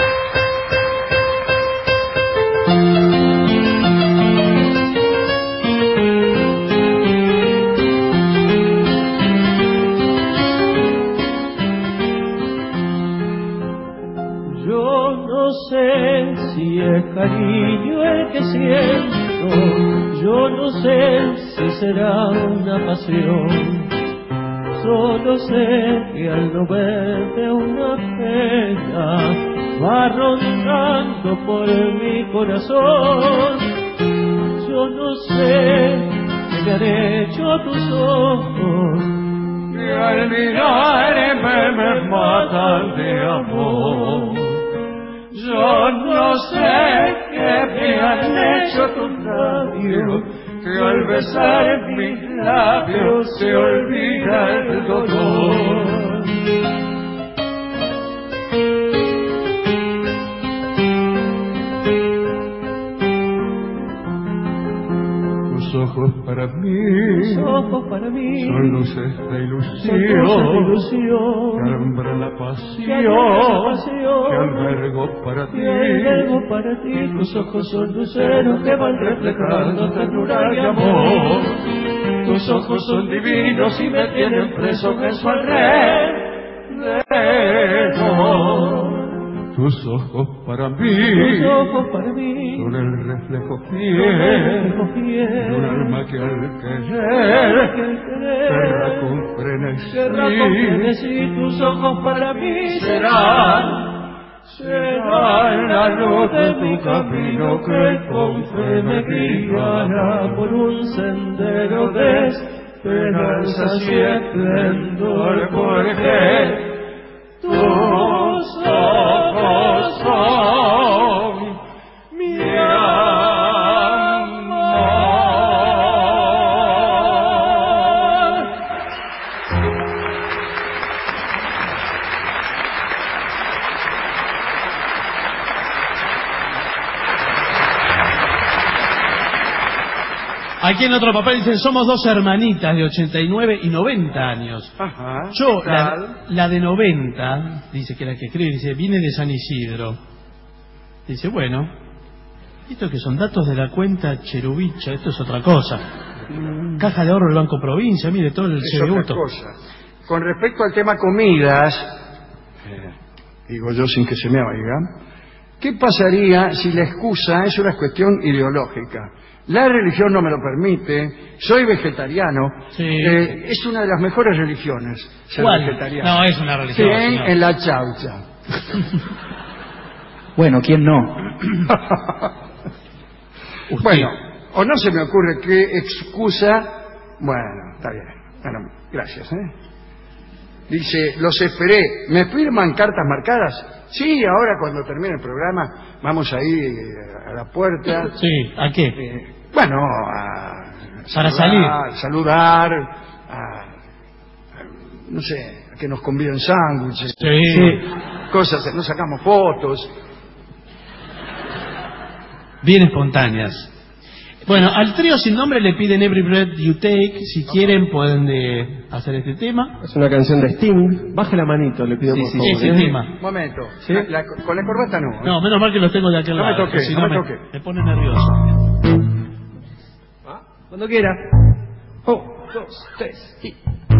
Yo no sé si es cariño el que siento, yo no sé si será una pasión. Solo sé que al no verte una pena va rondando por mi corazón. Yo no sé qué te han hecho tus ojos, que al mirarme me matan de amor. Yo no sé qué me han hecho tus labios, que al besar mis labios se olvida el dolor. Tus ojos para mí son luces de ilusión, que alumbran la pasión que albergo para ti. Tus ojos son luceros que van reflejando ternura y amor. Tus ojos son divinos y me tienen preso en su alrededor. Tus ojos para mí son el reflejo fiel de un alma que al querer querrá con frenesí. Tus ojos para mí serán la luz de tu camino que con fe me guiará por un sendero de esperanza y esplendor, porque tus ojos son mi amor. Aquí en otro papel dicen, somos dos hermanitas de 89 y 90 años. Ajá. Yo, la de 90, dice que la que escribe, dice, viene de San Isidro. Dice, bueno, esto que son datos de la cuenta Cherubicha, esto es otra cosa. Caja de ahorro del Banco Provincia, mire todo el Es otra cosa. Con respecto al tema comidas, digo yo sin que se me oiga, ¿qué pasaría si la excusa es una cuestión ideológica? La religión no me lo permite, soy vegetariano, es una de las mejores religiones ser ¿Cuál? vegetariano. No, es una religión. Sí, no. en la chaucha. Bueno, ¿quién no? Bueno, o no se me ocurre qué excusa. Bueno, está bien. Bueno, gracias. Dice, los esperé. ¿Me firman cartas marcadas? Sí, ahora cuando termine el programa vamos a ir a la puerta. Sí, ¿a qué? Bueno, para salir. Saludar, no sé, a que nos conviden sándwiches. Sí. Cosas, nos sacamos fotos. Bien espontáneas. Bueno, al trío sin nombre le piden Every Breath You Take. Si quieren pueden hacer este tema. Es una canción de Sting. Baje la manito, le pido por favor. Ese tema. Un momento. ¿Sí? Con la corbata no. No, menos mal que los tengo de aquel lado. No me toque, si no me me toque. Me pone nervioso. Cuando quiera. 1, 2, 3 y...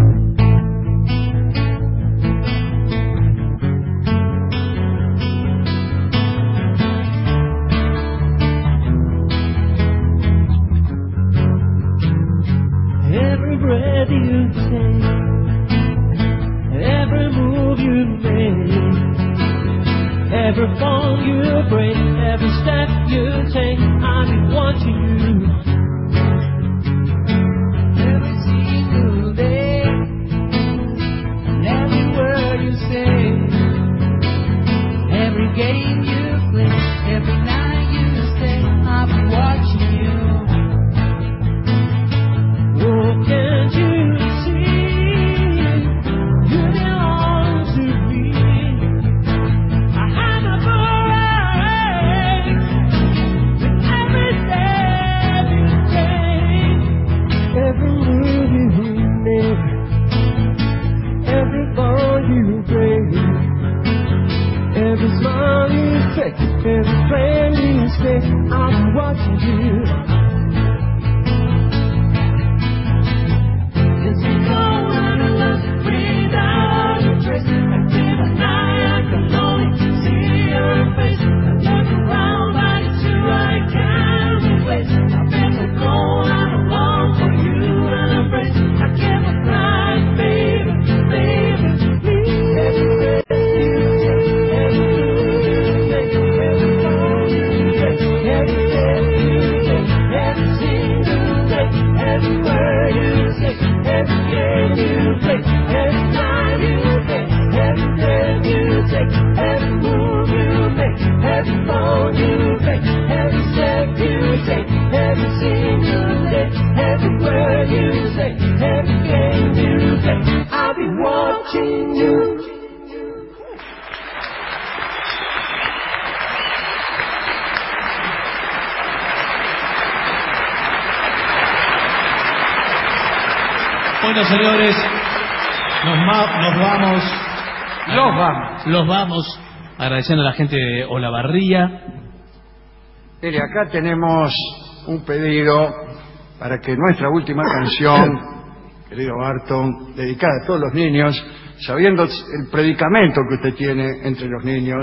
Every breath you take, every move you make, every fall you break, every step you take, I've been watching you. Every single day, and every word you say, every game you play, every night you stay, I've been watching you. Oh, can't you see? You belong to me. I have a parade with every step you take, every move you make, every bond you break, every smile you fake, every plan you stay. I'm watching you. I'll be watching you. Bueno, señores, los vamos agradeciendo a la gente de Olavarría. Mire, acá tenemos un pedido para que nuestra última canción, querido Barton, dedicada a todos los niños, sabiendo el predicamento que usted tiene entre los niños,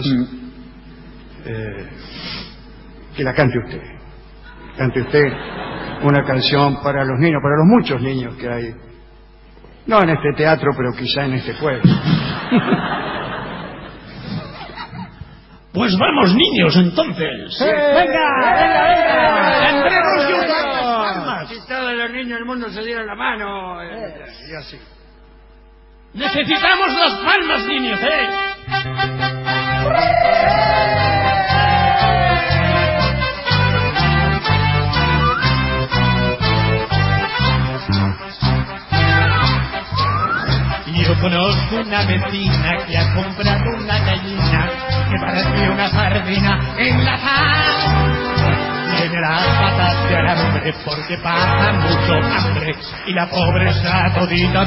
que la cante usted. Cante usted una canción para los niños, para los muchos niños que hay. No en este teatro, pero quizá en este pueblo. Pues vamos, niños, entonces. ¡Venga! ¡Entremos y unas palmas! Si todos los niños del mundo se dieran la mano. Y así. Necesitamos las palmas, niños, Yo conozco una vecina que ha comprado una gallina que parece una sardina enlatada. Tiene las patas de alambre porque pasa mucho hambre y la pobre está todita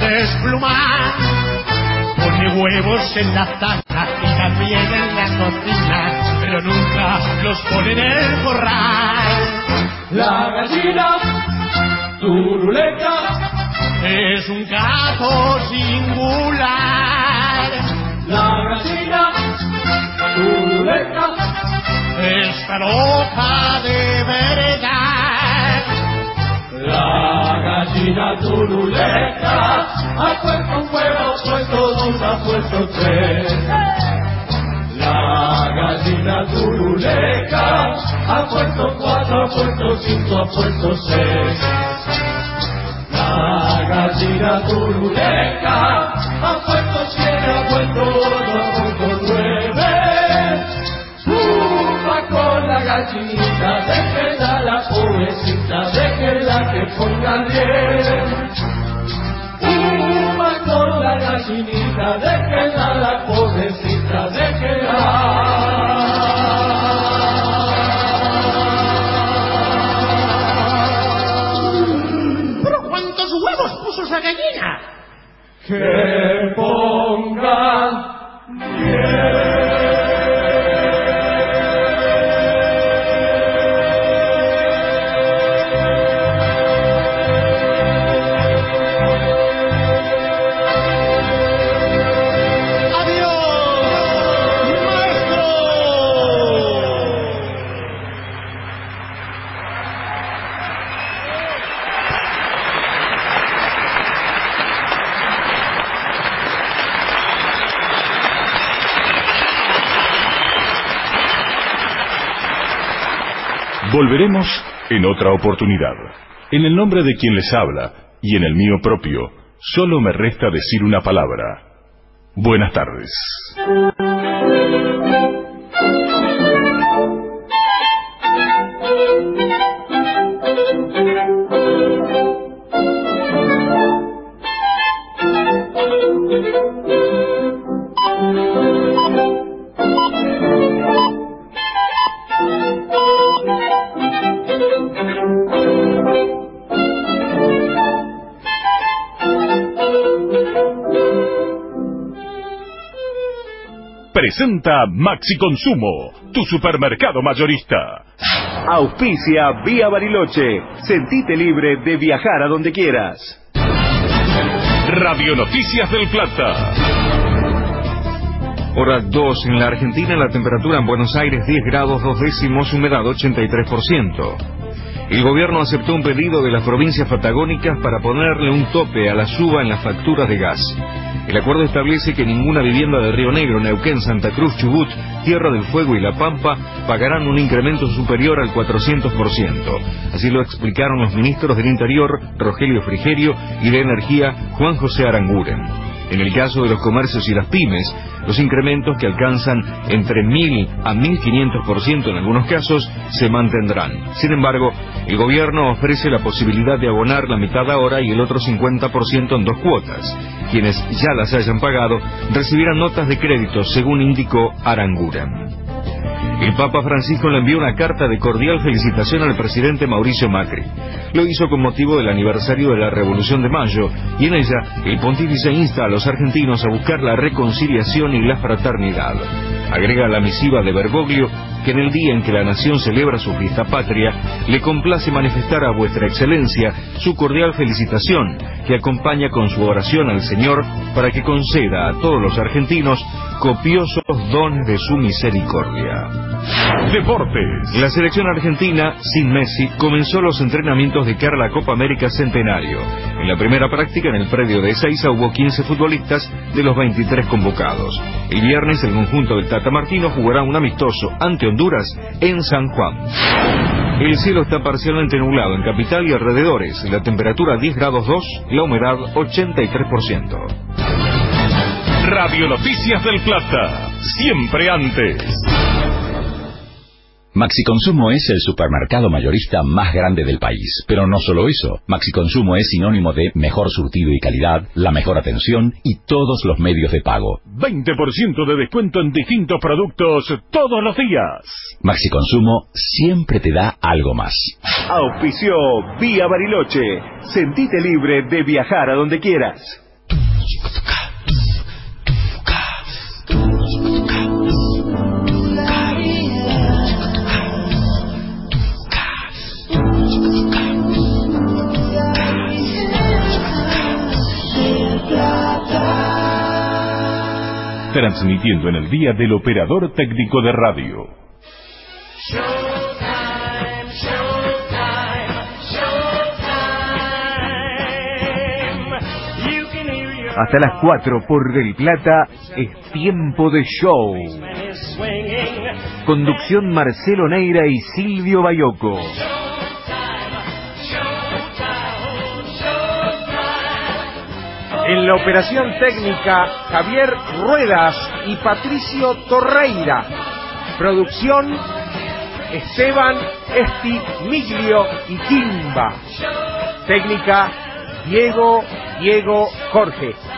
desplumada. Pone huevos en la taza y también en la cocina, pero nunca los pone en el corral. La gallina turuleca es un caso singular. La gallina turuleca está loca de verdad. La gallina turuleca ha puesto un huevo, ha puesto dos, ha puesto tres. La gallina turuleca ha puesto cuatro, ha puesto cinco, ha puesto seis. La gallina turuleca ha puesto siete, ha puesto ocho, ha puesto nueve. Suba con la gallinita, déjela la pobrecita, déjela que ponga bien. Suba con la gallinita, déjela la pobrecita, déjela. Esa gallina que pongan Volveremos en otra oportunidad. En el nombre de quien les habla y en el mío propio, solo me resta decir una palabra. Buenas tardes. Presenta Maxi Consumo, tu supermercado mayorista. Auspicia Vía Bariloche. Sentite libre de viajar a donde quieras. Radio Noticias del Plata. Hora 2 en la Argentina, la temperatura en Buenos Aires 10 grados 2 décimos, humedad 83%. El gobierno aceptó un pedido de las provincias patagónicas para ponerle un tope a la suba en las facturas de gas. El acuerdo establece que ninguna vivienda de Río Negro, Neuquén, Santa Cruz, Chubut, Tierra del Fuego y La Pampa pagarán un incremento superior al 400%. Así lo explicaron los ministros del Interior, Rogelio Frigerio, y de Energía, Juan José Aranguren. En el caso de los comercios y las pymes, los incrementos, que alcanzan entre 1.000 a 1.500% en algunos casos, se mantendrán. Sin embargo, el gobierno ofrece la posibilidad de abonar la mitad ahora y el otro 50% en 2 cuotas. Quienes ya las hayan pagado recibirán notas de crédito, según indicó Aranguren. El Papa Francisco le envió una carta de cordial felicitación al presidente Mauricio Macri. Lo hizo con motivo del aniversario de la Revolución de Mayo, y en ella el pontífice insta a los argentinos a buscar la reconciliación y la fraternidad. Agrega la misiva de Bergoglio que en el día en que la nación celebra su fiesta patria, le complace manifestar a vuestra excelencia su cordial felicitación, que acompaña con su oración al Señor para que conceda a todos los argentinos copiosos dones de su misericordia. Deportes. La selección argentina, sin Messi, comenzó los entrenamientos de cara a la Copa América Centenario. En la primera práctica en el predio de Ezeiza hubo 15 futbolistas de los 23 convocados. El viernes el conjunto del Tata Martino jugará un amistoso ante Honduras en San Juan. El cielo está parcialmente nublado en capital y alrededores. La temperatura 10 grados 2, la humedad 83%. Radio Noticias del Plata, siempre antes. Maxi Consumo es el supermercado mayorista más grande del país. Pero no solo eso, Maxi Consumo es sinónimo de mejor surtido y calidad, la mejor atención y todos los medios de pago. 20% de descuento en distintos productos todos los días. Maxi Consumo siempre te da algo más. Auspició Vía Bariloche. Sentite libre de viajar a donde quieras. transmitiendo en el día del operador técnico de radio. Hasta las 4 por Del Plata es tiempo de show. Conducción Marcelo Neira y Silvio Bayoco. En la operación técnica, Javier Ruedas y Patricio Torreira. Producción, Esteban Esti Miglio y Timba. Técnica, Diego Jorge.